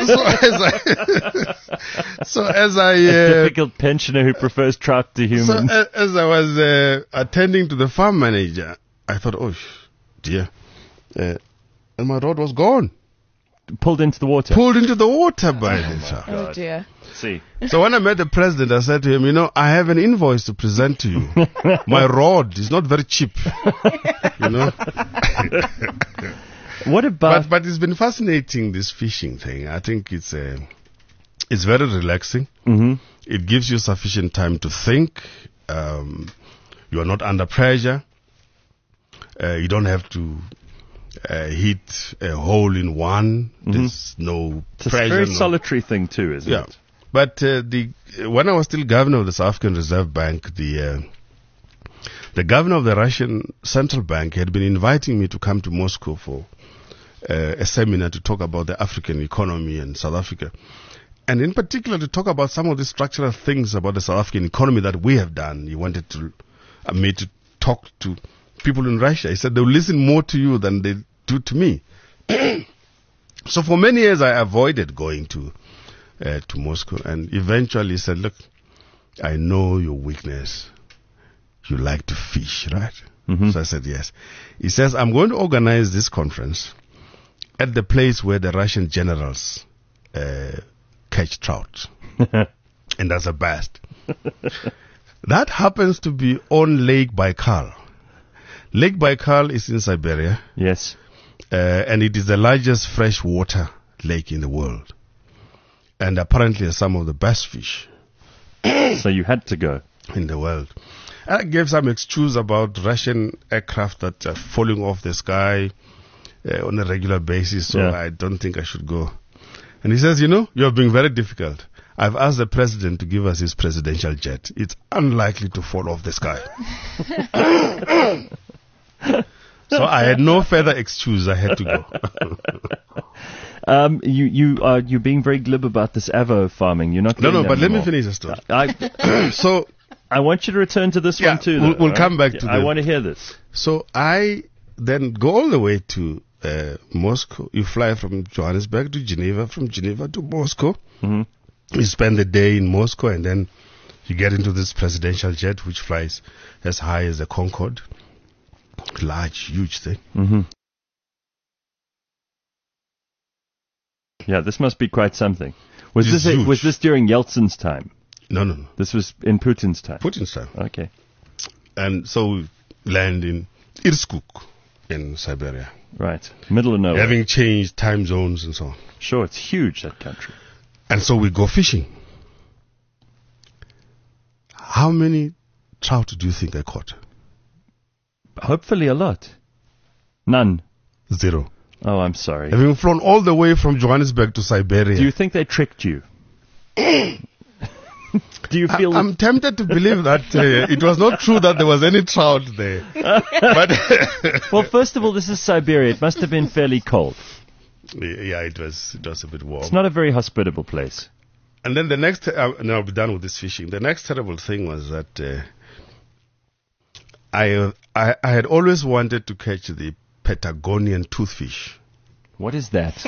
As I a difficult pensioner who prefers trout to humans. as I was attending to the farm manager, I thought, oh dear, and my rod was gone, Pulled into the water. pulled into the water by this. Oh dear. See. So when I met the president, I said to him, I have an invoice to present to you. My rod is not very cheap, What about... But it's been fascinating, this fishing thing. I think it's very relaxing. Mhm. It gives you sufficient time to think. You are not under pressure. You don't have to hit a hole in one. There's no It's a pressure. very no- solitary thing too, isn't Yeah. it? But when I was still governor of the South African Reserve Bank, the governor of the Russian Central Bank had been inviting me to come to Moscow for a seminar to talk about the African economy and South Africa. And in particular to talk about some of the structural things about the South African economy that we have done. He wanted me to talk to people in Russia. He said they'll listen more to you than they do to me. So for many years I avoided going to Moscow, and eventually he said, look, I know your weakness. You like to fish, right? So I said, yes. He says, I'm going to organize this conference at the place where the Russian generals catch trout. And that's the best. That happens to be on Lake Baikal. Lake Baikal is in Siberia, Yes. and it is the largest freshwater lake in the world. And apparently has some of the best fish So you had to go. in the world. I gave some excuse about Russian aircraft that are falling off the sky on a regular basis, so Yeah. I don't think I should go. And he says, you're being very difficult. I've asked the president to give us his presidential jet. It's unlikely to fall off the sky. So I had no further excuse. I had to go. You're being very glib about this avo farming. You're not. No, doing that but let me anymore. finish the story. I So I want you to return to this Yeah, one too. we'll though, come back Yeah, to I the- want to hear this. So I then go all the way to Moscow. You fly from Johannesburg to Geneva, from Geneva to Moscow. Mhm. You spend the day in Moscow, and then you get into this presidential jet, which flies as high as the Concorde. Large, huge thing. Mm-hmm. Yeah, this must be quite something. Was It's huge. was this during Yeltsin's time? No. This was in Putin's time. Putin's time. Okay. And so we land in Irkutsk in Siberia, Right. Middle of nowhere. having changed time zones and so on. Sure, it's huge, that country. And so we go fishing. How many trout do you think I caught? Hopefully a lot. None. 0. Oh, I'm sorry. Having flown all the way from Johannesburg to Siberia. Do you think they tricked you? Do you feel... I'm tempted to believe that it was not true that there was any trout there. But Well, first of all, this is Siberia. It must have been fairly cold. yeah, it was a bit warm. It's not a very hospitable place. And then the next, and I'll be done with this fishing. The next terrible thing was that I had always wanted to catch the Patagonian toothfish. What is that?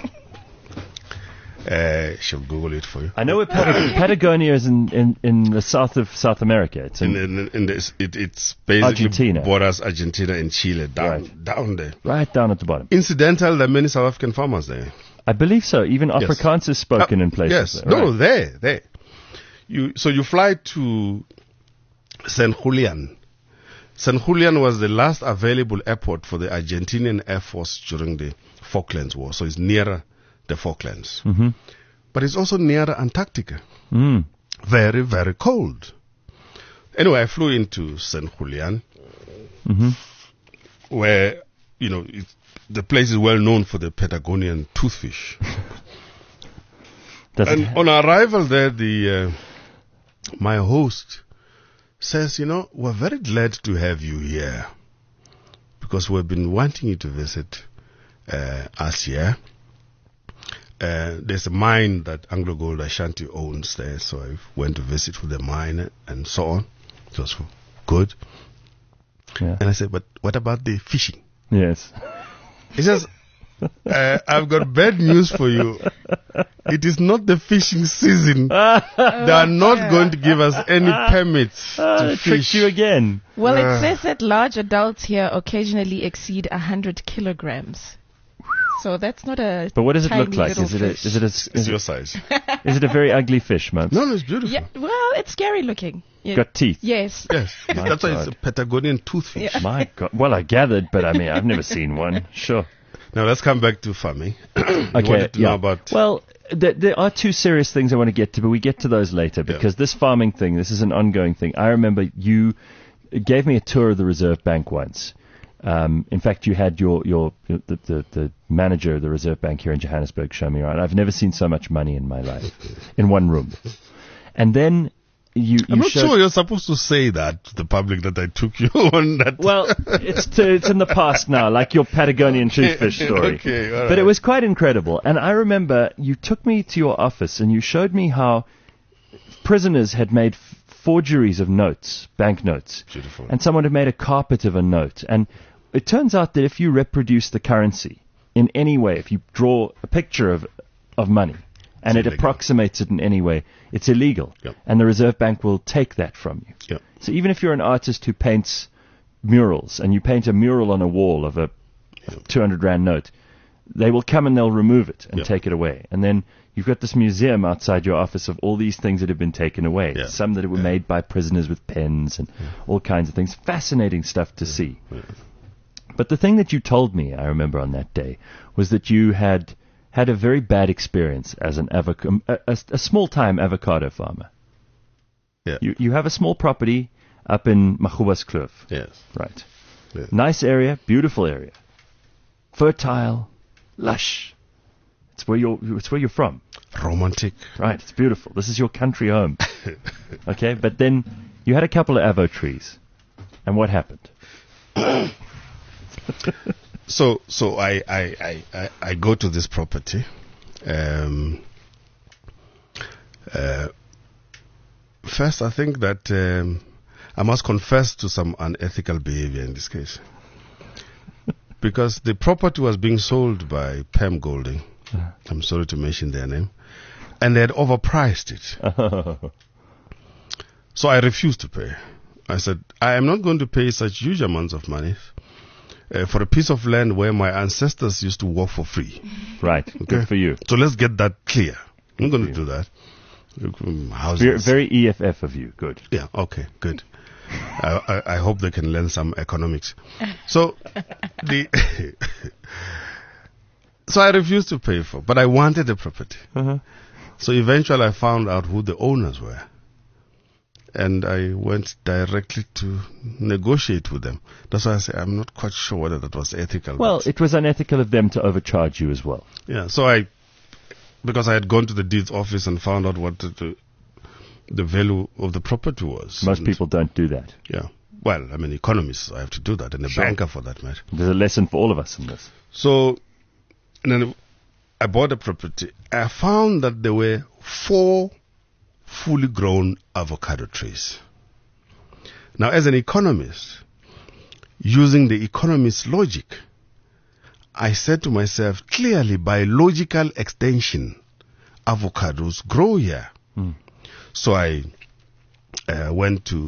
Shall Google it for you. I know where Patagonia is in the south of South America. It's It's basically Argentina. borders Argentina and Chile, Right. down there. right down at the bottom. Incidental, there are many South African farmers there. I believe so. Even Afrikaans is spoken in places. Yes, there. no, Right. there. So you fly to San Julian. San Julian was the last available airport for the Argentinian Air Force during the Falklands War. So it's nearer the Falklands. Mm-hmm. But it's also nearer Antarctica. Mm. Very, very cold. Anyway, I flew into San Julian, Mm-hmm. where, the place is well known for the Patagonian toothfish. Does And it on arrival there, my host says, we're very glad to have you here because we've been wanting you to visit us here. There's a mine that Anglo Gold Ashanti owns there, so I went to visit with the mine and so on. It was good. Yeah. And I said, but what about the fishing? Yes. He says, I've got bad news for you. It is not the fishing season. They are not going to give us any permits to Tricked fish. you again. Well, it says that large adults here occasionally exceed 100 kilograms. So that's not a. But what does it look tiny like? little Is it fish. It's your size. is it a very ugly fish, Mumps? No, it's beautiful. Yeah, well, it's scary looking. Yeah. Got teeth. Yes. Yes, My that's why it's God. a Patagonian toothfish. Yeah. My God. Well, I gathered, but I mean, I've never seen one. Sure. Now let's come back to farming. You wanted to know about. Well, there are two serious things I want to get to, but we get to those later because this farming thing, this is an ongoing thing. I remember you gave me a tour of the Reserve Bank once. In fact, you had the manager of the Reserve Bank here in Johannesburg show me around. I've never seen so much money in my life in one room. And then I'm not showed, sure you're supposed to say that to the public that I took you on that. Well, it's in the past now, like your Patagonian toothfish story. Okay, all right. But it was quite incredible. And I remember you took me to your office and you showed me how prisoners had made forgeries of notes, banknotes. Beautiful. And someone had made a carpet of a note. And it turns out that if you reproduce the currency in any way, if you draw a picture of money, and it illegal. approximates it in any way, it's illegal. Yep. And the Reserve Bank will take that from you. Yep. So even if you're an artist who paints murals, and you paint a mural on a wall of a 200 Rand note, they will come and they'll remove it and Yep. take it away. And then you've got this museum outside your office of all these things that have been taken away. Yeah. Some that were made by prisoners with pens and all kinds of things. Fascinating stuff to see. But the thing that you told me, I remember on that day, was that you had a very bad experience as a small-time avocado farmer. Yeah. You have a small property up in Magubaskloof. Yes. Right. Yeah. Nice area, beautiful area. Fertile, lush. It's where you're from. Romantic. Right, it's beautiful. This is your country home. Okay, but then you had a couple of avo trees. And what happened? So I go to this property. First, I think that I must confess to some unethical behavior in this case. Because the property was being sold by Pam Golding. I'm sorry to mention their name. And they had overpriced it. So I refused to pay. I said, I am not going to pay such huge amounts of money for a piece of land where my ancestors used to work for free. Right, good for you. So let's get that clear. I'm going to do that. Very EFF of you, good. Yeah, okay, good. I hope they can learn some economics. So so I refused to pay for, but I wanted the property. Uh-huh. So eventually I found out who the owners were. And I went directly to negotiate with them. That's why I say I'm not quite sure whether that was ethical. Well, but it was unethical of them to overcharge you as well. yeah, so because I had gone to the deeds office and found out what the value of the property was. Most And people don't do that. yeah. Well, I mean, economists, I have to do that, and a Sure. banker for that matter. There's a lesson for all of us in this. So, and then I bought the property. I found that there were 4 fully grown avocado trees. Now, as an economist, using the economist's logic, I said to myself, clearly, by logical extension, avocados grow here. So I went to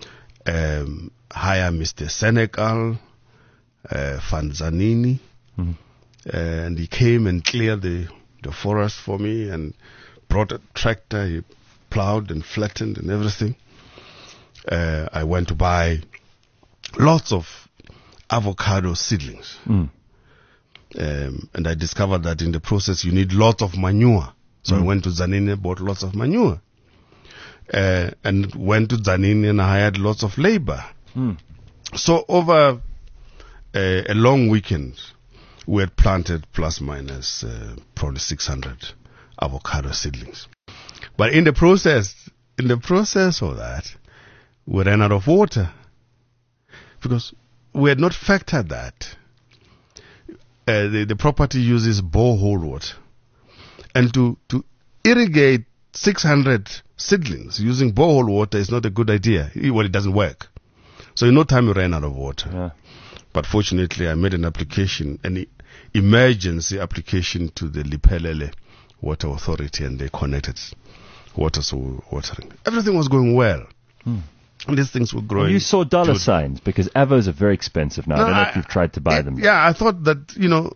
hire Mr. Senegal, Fanzanini, and he came and cleared the forest for me and brought a tractor. He plowed and flattened and everything. I went to buy lots of avocado seedlings. And I discovered that in the process you need lots of manure. So I went to Zanini, bought lots of manure. And went to Zanini and I hired lots of labor. So over a long weekend, we had planted plus minus probably 600 avocado seedlings. But in the process of that, we ran out of water because we had not factored that. The property uses borehole water, and to irrigate 600 seedlings using borehole water is not a good idea. Well, it doesn't work. So in no time we ran out of water. Yeah. But fortunately, I made an application, an emergency application to the Liphelele Water Authority, and they connected water, so watering. Everything was going well. And these things were growing. And you saw dollar good. signs because avos are very expensive now. I don't know if you've tried to buy them. Yeah, I thought that,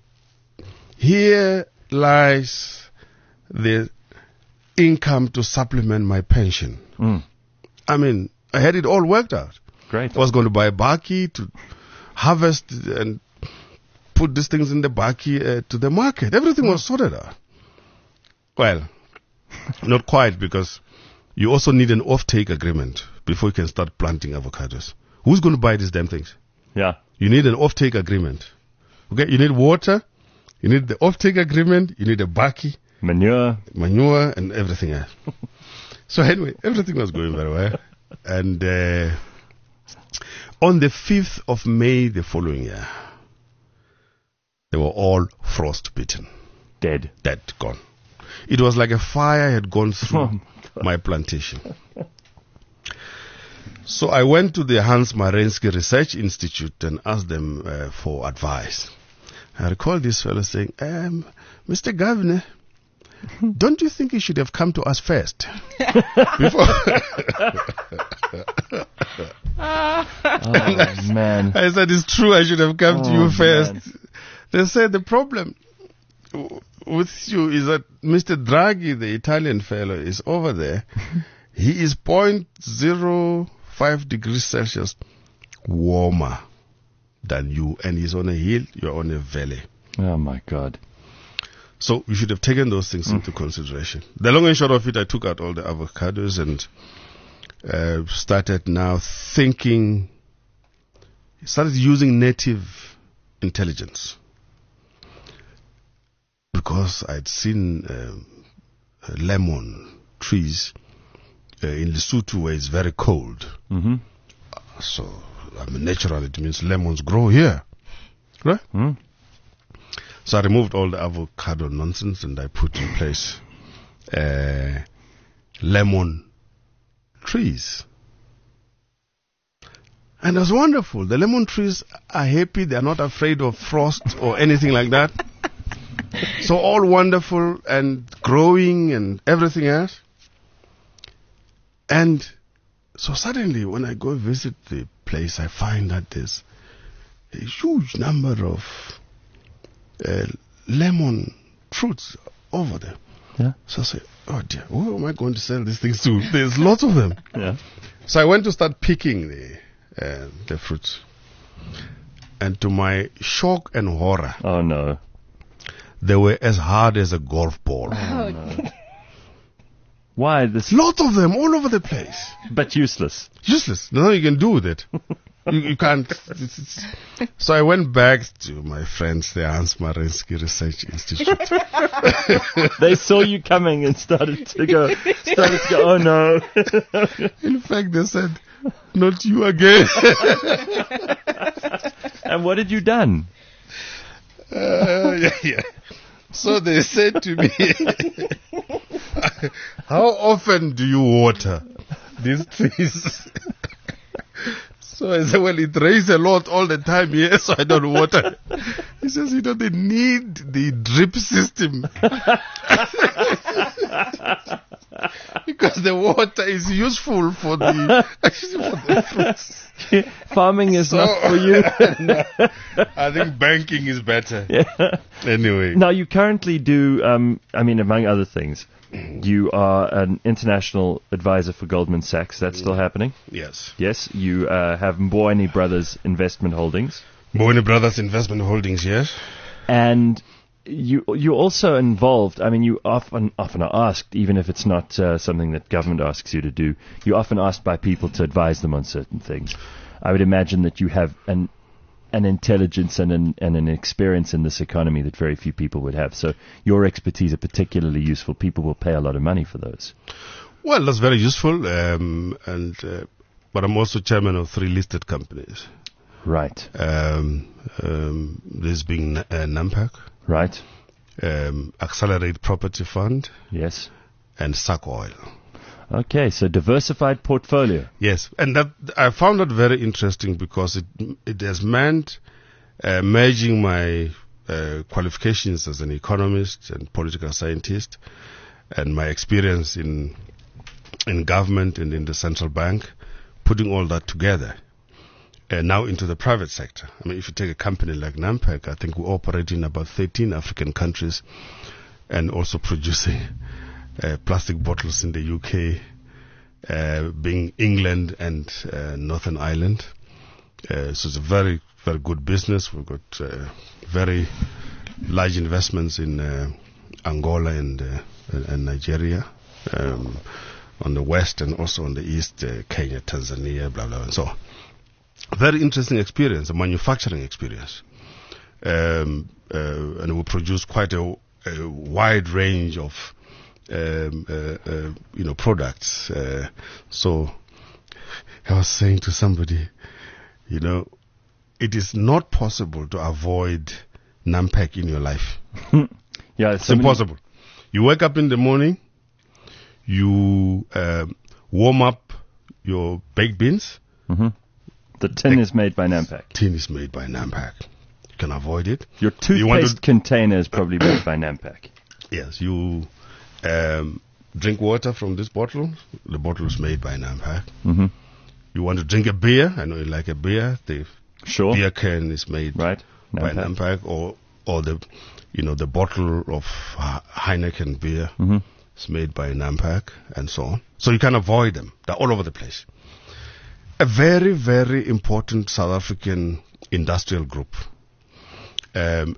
here lies the income to supplement my pension. I mean, I had it all worked out. Great. I was going to buy a bakkie to harvest and put these things in the bakkie to the market. Everything was sorted out. Well, not quite, because you also need an off-take agreement before you can start planting avocados. Who's going to buy these damn things? Yeah. You need an off-take agreement. Okay, you need water, you need the off-take agreement, you need a bakkie, Manure. and everything else. So anyway, everything was going very well. And on the 5th of May the following year, they were all frostbitten. Dead. Dead, gone. It was like a fire had gone through my plantation. So I went to the Hans Marensky Research Institute and asked them for advice. I recall this fellow saying, Mr. Governor, don't you think you should have come to us first? Before Oh, man. I said, it's true, I should have come to you first. Man. They said the problem with you is that Mr. Draghi, the Italian fellow, is over there. He is 0.05 degrees Celsius warmer than you, and he's on a hill, you're on a valley. Oh, my God. So you should have taken those things into consideration. The long and short of it, I took out all the avocados and started using native intelligence. Because I'd seen lemon trees in Lesotho where it's very cold. Mm-hmm. So, I mean, naturally it means lemons grow here. Right? So I removed all the avocado nonsense and I put in place lemon trees. And it was wonderful. The lemon trees are happy. They're not afraid of frost or anything like that. So all wonderful and growing and everything else. And so suddenly when I go visit the place, I find that there's a huge number of lemon fruits over there. Yeah. So I say, oh dear, who am I going to sell these things to? There's lots of them. Yeah. So I went to start picking the fruits. And to my shock and horror, Oh, no. they were as hard as a golf ball. Why? This? Lots of them all over the place. But useless. Useless. Nothing you can do with it. You can't. So I went back to my friends, the Hans Marensky Research Institute. They saw you coming and started to go, oh, no. In fact, they said, not you again. And what had you done? Yeah. So they said to me, how often do you water these trees? So I said, well, it rains a lot all the time here, so I don't water. He says, they need the drip system. Because the water is useful for the fruits. Farming is not for you. No, I think banking is better. Yeah. Anyway. Now, you currently do, among other things, you are an international advisor for Goldman Sachs. That's still happening? Yes. Yes. You have Mboweni Brothers Investment Holdings. Mboweni Brothers Investment Holdings, yes. And you're also involved. I mean, you often are asked, even if it's not something that government asks you to do, you're often asked by people to advise them on certain things. I would imagine that you have an intelligence and an experience in this economy that very few people would have. So your expertise are particularly useful. People will pay a lot of money for those. Well, that's very useful. But I'm also chairman of 3 listed companies. Right. This being NAMPAC. Right. Accelerate Property Fund. Yes. And SAC Oil. Okay, so diversified portfolio. Yes, and that I found that very interesting because it has meant merging my qualifications as an economist and political scientist and my experience in government and in the central bank, putting all that together now into the private sector. I mean, if you take a company like Nampak, I think we operate in about 13 African countries and also producing plastic bottles in the UK, being England and Northern Ireland. So it's a very, very good business. We've got very large investments in Angola and Nigeria, on the west and also on the east, Kenya, Tanzania, blah, blah, and so on. Very interesting experience, a manufacturing experience. And we produce quite a wide range of products. So I was saying to somebody, it is not possible to avoid Nampak in your life. Yeah, it's impossible. You wake up in the morning, you warm up your baked beans. Mm-hmm. The tin is made by Nampak. Tin is made by Nampak. You can avoid it. Your toothpaste container is probably made by Nampak. Yes, you drink water from this bottle. The bottle is made by Nampak. Mm-hmm. You want to drink a beer. I know you like a beer. The beer can is made by Nampak, or the bottle of Heineken beer is made by Nampak, and so on. So you can avoid them. They're all over the place. A very, very important South African industrial group, and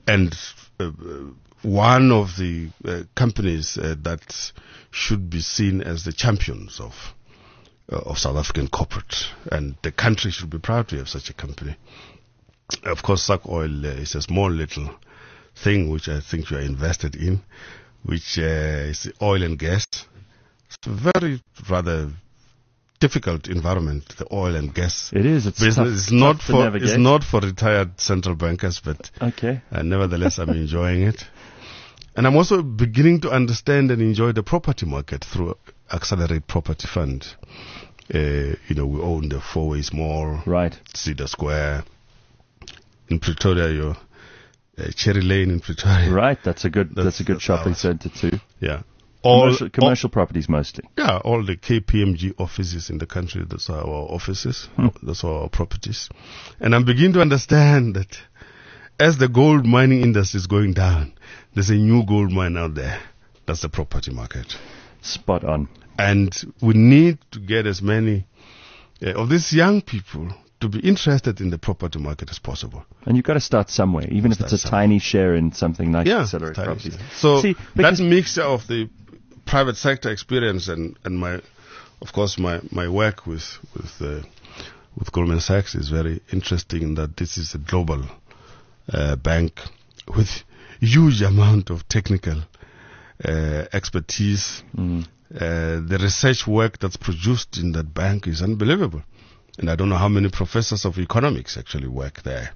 one of the companies that should be seen as the champions of South African corporate, and the country should be proud to have such a company. Of course, SAC Oil is a small little thing which I think you are invested in, which is oil and gas. It's a very rather difficult environment, the oil and gas. It is. It's business. It's not for retired central bankers, but nevertheless, I'm enjoying it. And I'm also beginning to understand and enjoy the property market through Accelerate Property Fund. We own the Fourways Mall, right? Cedar Square in Pretoria, Cherry Lane in Pretoria. Right, that's a good shopping centre too. Yeah. Commercial properties mostly. Yeah, all the KPMG offices in the country, those are our offices, those are our properties. And I'm beginning to understand that as the gold mining industry is going down, there's a new gold mine out there. That's the property market. Spot on. And we need to get as many of these young people to be interested in the property market as possible. And you've got to start somewhere, even if it's a tiny share in something like Accelerate Properties. So that mixture of the private sector experience and my work with Goldman Sachs is very interesting in that this is a global bank with huge amount of technical expertise. The research work that's produced in that bank is unbelievable. And I don't know how many professors of economics actually work there.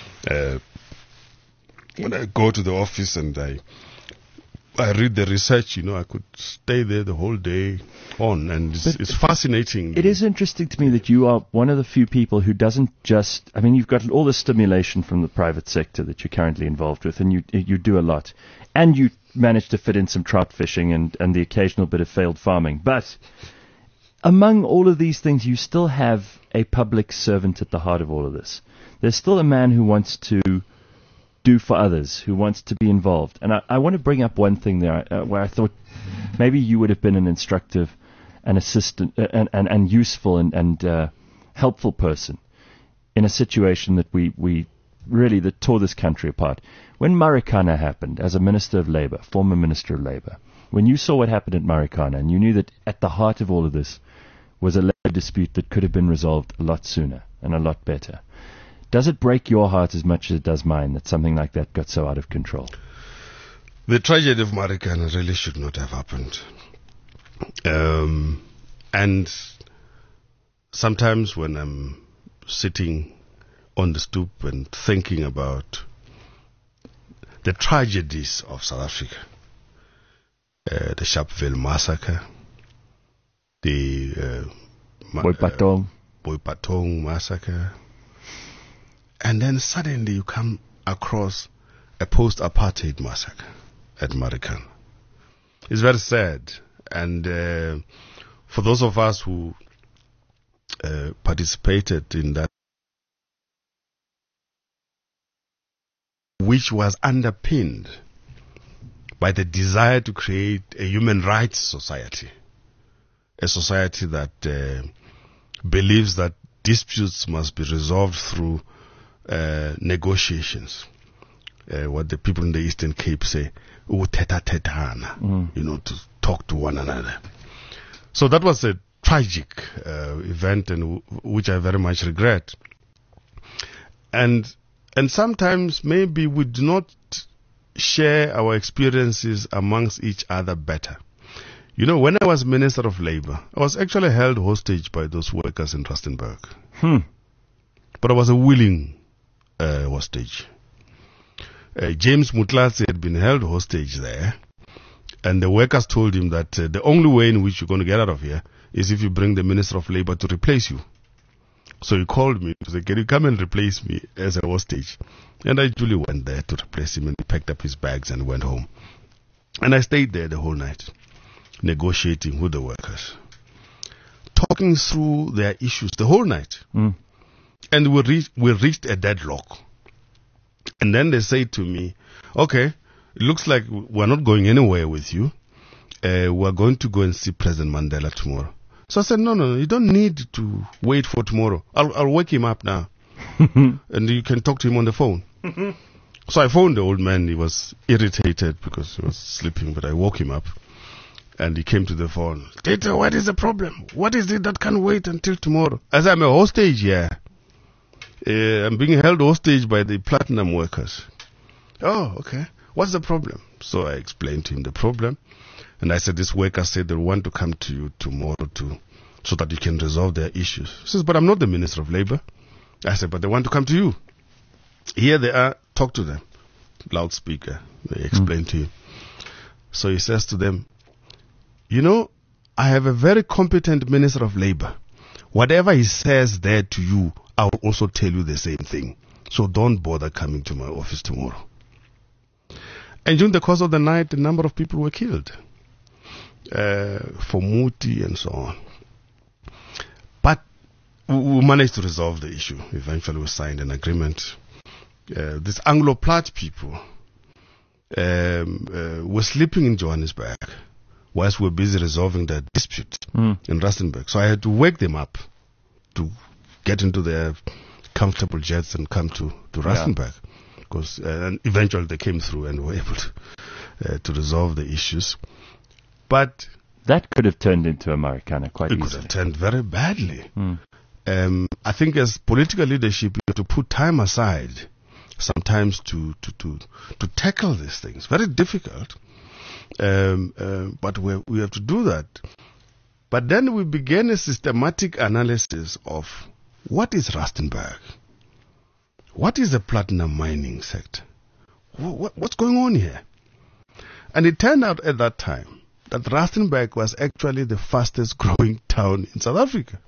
When I go to the office and I read the research, I could stay there the whole day on, and it's fascinating. It is interesting to me that you are one of the few people who doesn't just, you've got all the stimulation from the private sector that you're currently involved with, and you do a lot. And you manage to fit in some trout fishing and the occasional bit of failed farming. But among all of these things, you still have a public servant at the heart of all of this. There's still a man who wants to do for others, who wants to be involved. And I want to bring up one thing there where I thought maybe you would have been an instructive and assistant and useful and helpful person in a situation that we really that tore this country apart. When Marikana happened, as a Minister of Labour, former Minister of Labour, when you saw what happened at Marikana and you knew that at the heart of all of this was a labour dispute that could have been resolved a lot sooner and a lot better, does it break your heart as much as it does mine that something like that got so out of control? The tragedy of Marikana really should not have happened. And sometimes when I'm sitting on the stoop and thinking about the tragedies of South Africa, the Sharpeville massacre, the Boipatong massacre. And then suddenly you come across a post-apartheid massacre at Marikana. It's very sad. And for those of us who participated in that, which was underpinned by the desire to create a human rights society, a society that believes that disputes must be resolved through negotiations. What the people in the Eastern Cape say, to talk to one another. So that was a tragic event, and which I very much regret. And sometimes maybe we do not share our experiences amongst each other better. You know, when I was Minister of Labour, I was actually held hostage by those workers in Rustenburg. But I was a willing hostage. James Mutlatsi had been held hostage there, and the workers told him that the only way in which you're going to get out of here is if you bring the Minister of Labour to replace you. So he called me to say, can you come and replace me as a hostage? And I duly went there to replace him, and he packed up his bags and went home. And I stayed there the whole night, negotiating with the workers, talking through their issues the whole night. And we reached a deadlock. And then they say to me, okay, it looks like we're not going anywhere with you. We're going to go and see President Mandela tomorrow. So I said, no, you don't need to wait for tomorrow. I'll wake him up now. And you can talk to him on the phone. So I phoned the old man. He was irritated because he was sleeping, but I woke him up. And he came to the phone. Tito, what is the problem? What is it that can wait until tomorrow? I said, I'm a hostage here. I'm being held hostage by the platinum workers. Oh, okay. What's the problem? So I explained to him the problem. And I said, this worker said they want to come to you tomorrow so that you can resolve their issues. He says, but I'm not the Minister of Labour. I said, but they want to come to you. Here they are, talk to them. Loudspeaker. They explain to him. So he says to them, you know, I have a very competent Minister of Labour. Whatever he says there to you, I will also tell you the same thing. So don't bother coming to my office tomorrow. And during the course of the night, a number of people were killed. For Muti and so on. But we managed to resolve the issue. Eventually we signed an agreement. These Anglo-Plat people were sleeping in Johannesburg whilst we were busy resolving the dispute in Rustenburg. So I had to wake them up to get into their comfortable jets and come to Rustenburg. Because and eventually they came through and were able to resolve the issues. But that could have turned into a Marikana quite easily. It could have turned very badly. I think as political leadership, you have to put time aside sometimes to tackle these things. Very difficult. But we have to do that. But then we began a systematic analysis of what is Rustenburg? What is the platinum mining sector? What's going on here? And it turned out at that time that Rustenburg was actually the fastest growing town in South Africa.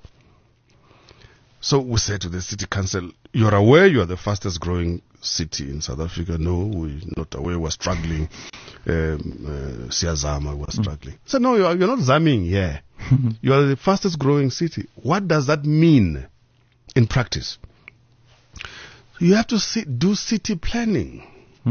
So we said to the city council, you're aware you are the fastest growing city in South Africa? No, we're not aware. We're struggling. Siyazama was struggling. So no, you're not zamming here. You are the fastest growing city. What does that mean in practice? You have to do city planning.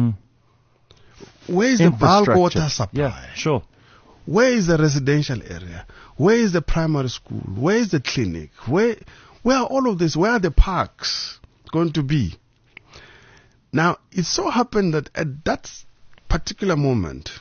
Where is the bulk water supply? Yeah, sure. Where is the residential area? Where is the primary school? Where is the clinic? Where are all of this? Where are the parks going to be? Now, it so happened that at that particular moment,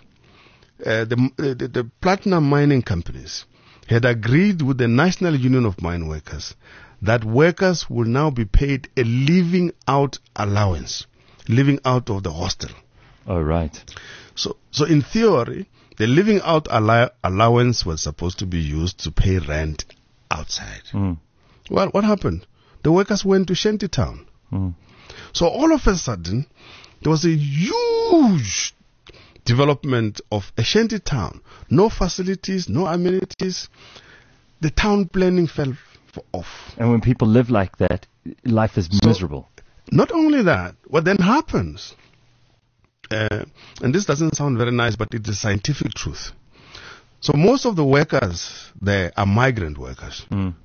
the platinum mining companies had agreed with the National Union of Mine Workers that workers will now be paid a living out allowance, living out of the hostel. Oh, right. So in theory, the living out allowance was supposed to be used to pay rent outside. Well, what happened? The workers went to Shantytown. So all of a sudden, there was a huge development of a Shantytown. No facilities, no amenities. the town planning fell off. And when people live like that, life is miserable. Not only that, what then happens, and this doesn't sound very nice, but it's a scientific truth. So most of the workers there are migrant workers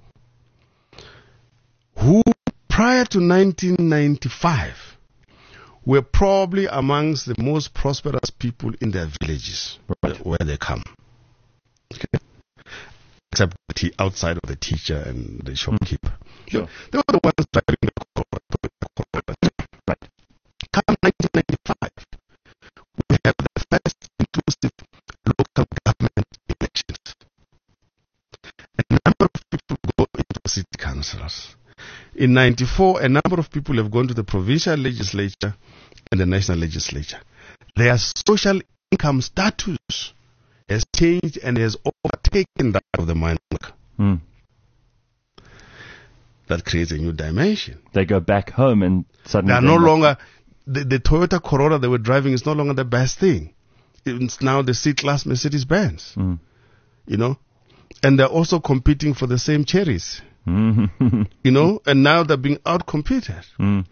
who, prior to 1995, were probably amongst the most prosperous people in their villages where they come. Okay? Except outside of the teacher and the shopkeeper. Sure. They were the ones driving the Corolla. Right. Come 1995, we have the first inclusive local government elections. A number of people go into city councillors. In 94, a number of people have gone to the provincial legislature and the national legislature. Their social income status has changed and has overtaken that of the mine worker. That creates a new dimension. They go back home and suddenly... They are no longer... The Toyota Corolla they were driving is no longer the best thing. It's now the C-Class Mercedes-Benz. You know? And they're also competing for the same cherries. You know? And now they're being out-competed.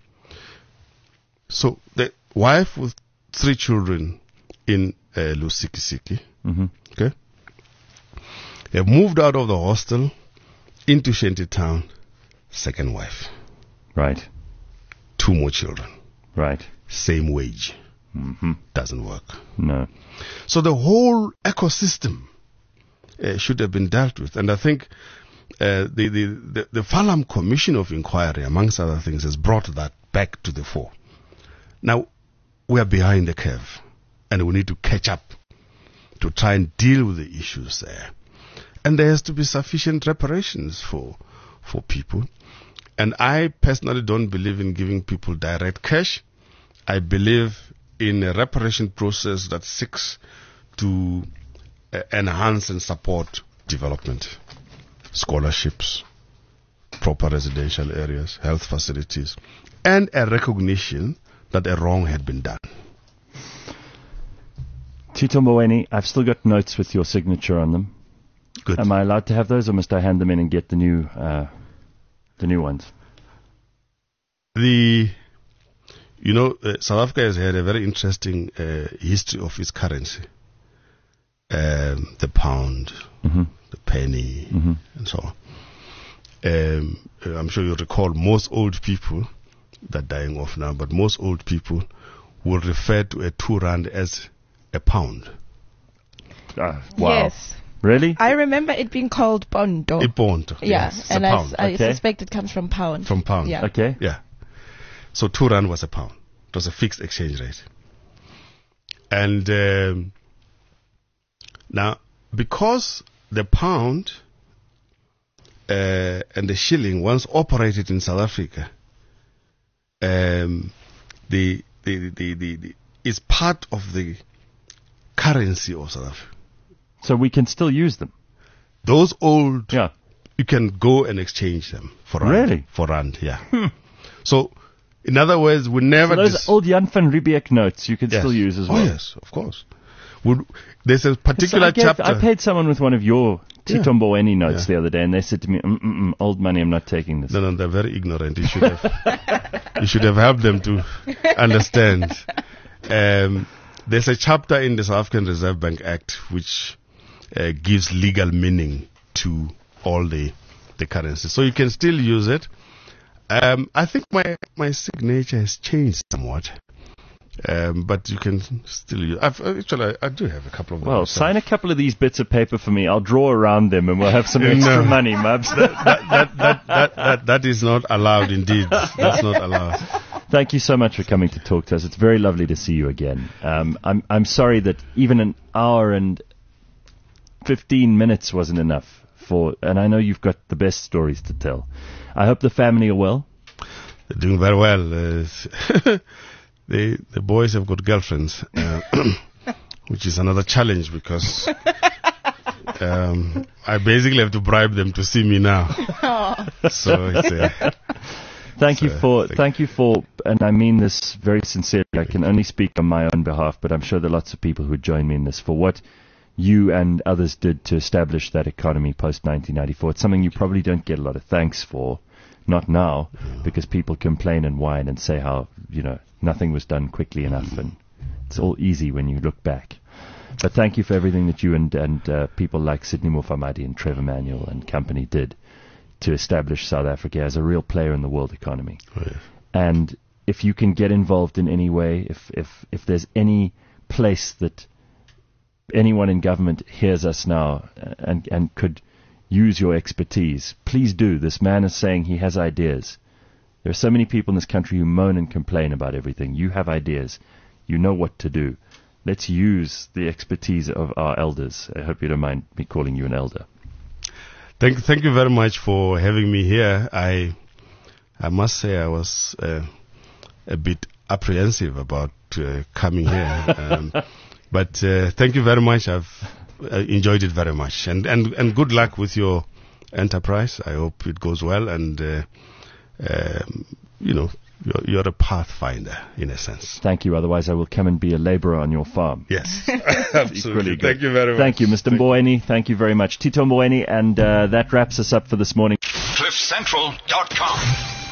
So the wife with 3 children in Lusikisiki, okay, they moved out of the hostel into Shantytown, second wife. Right. 2 more children. Right. Same wage. Doesn't work. No. So the whole ecosystem should have been dealt with. And I think the Falam Commission of Inquiry, amongst other things, has brought that back to the fore. Now, we are behind the curve, and we need to catch up to try and deal with the issues there. And there has to be sufficient reparations for people. And I personally don't believe in giving people direct cash. I believe in a reparation process that seeks to enhance and support development, scholarships, proper residential areas, health facilities, and a recognition that a wrong had been done. Tito Mboweni, I've still got notes with your signature on them. Good. Am I allowed to have those, or must I hand them in and get the new ones? South Africa has had a very interesting history of its currency. The pound, the penny, and so on. I'm sure you recall most old people, they're dying off now, but most old people will refer to a 2 rand as a pound. Wow. Yes. Really? I remember it being called pondo. A pound. Yeah, yes, and a pound. I suspect it comes from pound. From pound. Yeah. Okay. Yeah. So 2 rand was a pound. It was a fixed exchange rate. And now, because the pound and the shilling once operated in South Africa, is part of the currency of South Africa. So we can still use them? Those old, Yeah. you can go and exchange them for rand. Really? For rand, yeah. So, in other words, we never... So those old Jan van Riebeeck notes you can still use as well? Oh, yes, of course. There's a particular chapter... I paid someone with one of your Tito Mboweni notes Yeah. the other day, and they said to me, old money, I'm not taking this. No, they're very ignorant. You should have helped them to understand. There's a chapter in the South African Reserve Bank Act which gives legal meaning to all the currencies. So you can still use it. I think my signature has changed somewhat. But you can still use. I do have a couple of them. Well, sign a couple of these bits of paper for me. I'll draw around them, and we'll have some extra money, Mubs. That is not allowed. Indeed, that's not allowed. Thank you so much for coming to talk to us. It's very lovely to see you again. I'm sorry that even an hour and 15 minutes wasn't enough and I know you've got the best stories to tell. I hope the family are well. They're doing very well. The boys have got girlfriends, which is another challenge because I basically have to bribe them to see me now. So it's Thank you for, and I mean this very sincerely. I can only speak on my own behalf, but I'm sure there are lots of people who join me in this, for what you and others did to establish that economy post-1994. It's something you probably don't get a lot of thanks for, not now, because people complain and whine and say how, nothing was done quickly enough, and it's all easy when you look back. But thank you for everything that you and people like Sidney Mufamadi and Trevor Manuel and company did to establish South Africa as a real player in the world economy. Oh, yeah. And if you can get involved in any way, if there's any place that anyone in government hears us now and could use your expertise, please do. This man is saying he has ideas. There are so many people in this country who moan and complain about everything. You have ideas. You know what to do. Let's use the expertise of our elders. I hope you don't mind me calling you an elder. Thank you very much for having me here. I must say I was a bit apprehensive about coming here. But thank you very much. I've enjoyed it very much. And good luck with your enterprise. I hope it goes well. And, you're a pathfinder, in a sense. Thank you. Otherwise, I will come and be a laborer on your farm. Yes, absolutely. Thank you very much. Thank you, Mr. Mboweni. Thank you very much. Tito Mboweni. And that wraps us up for this morning. CliffCentral.com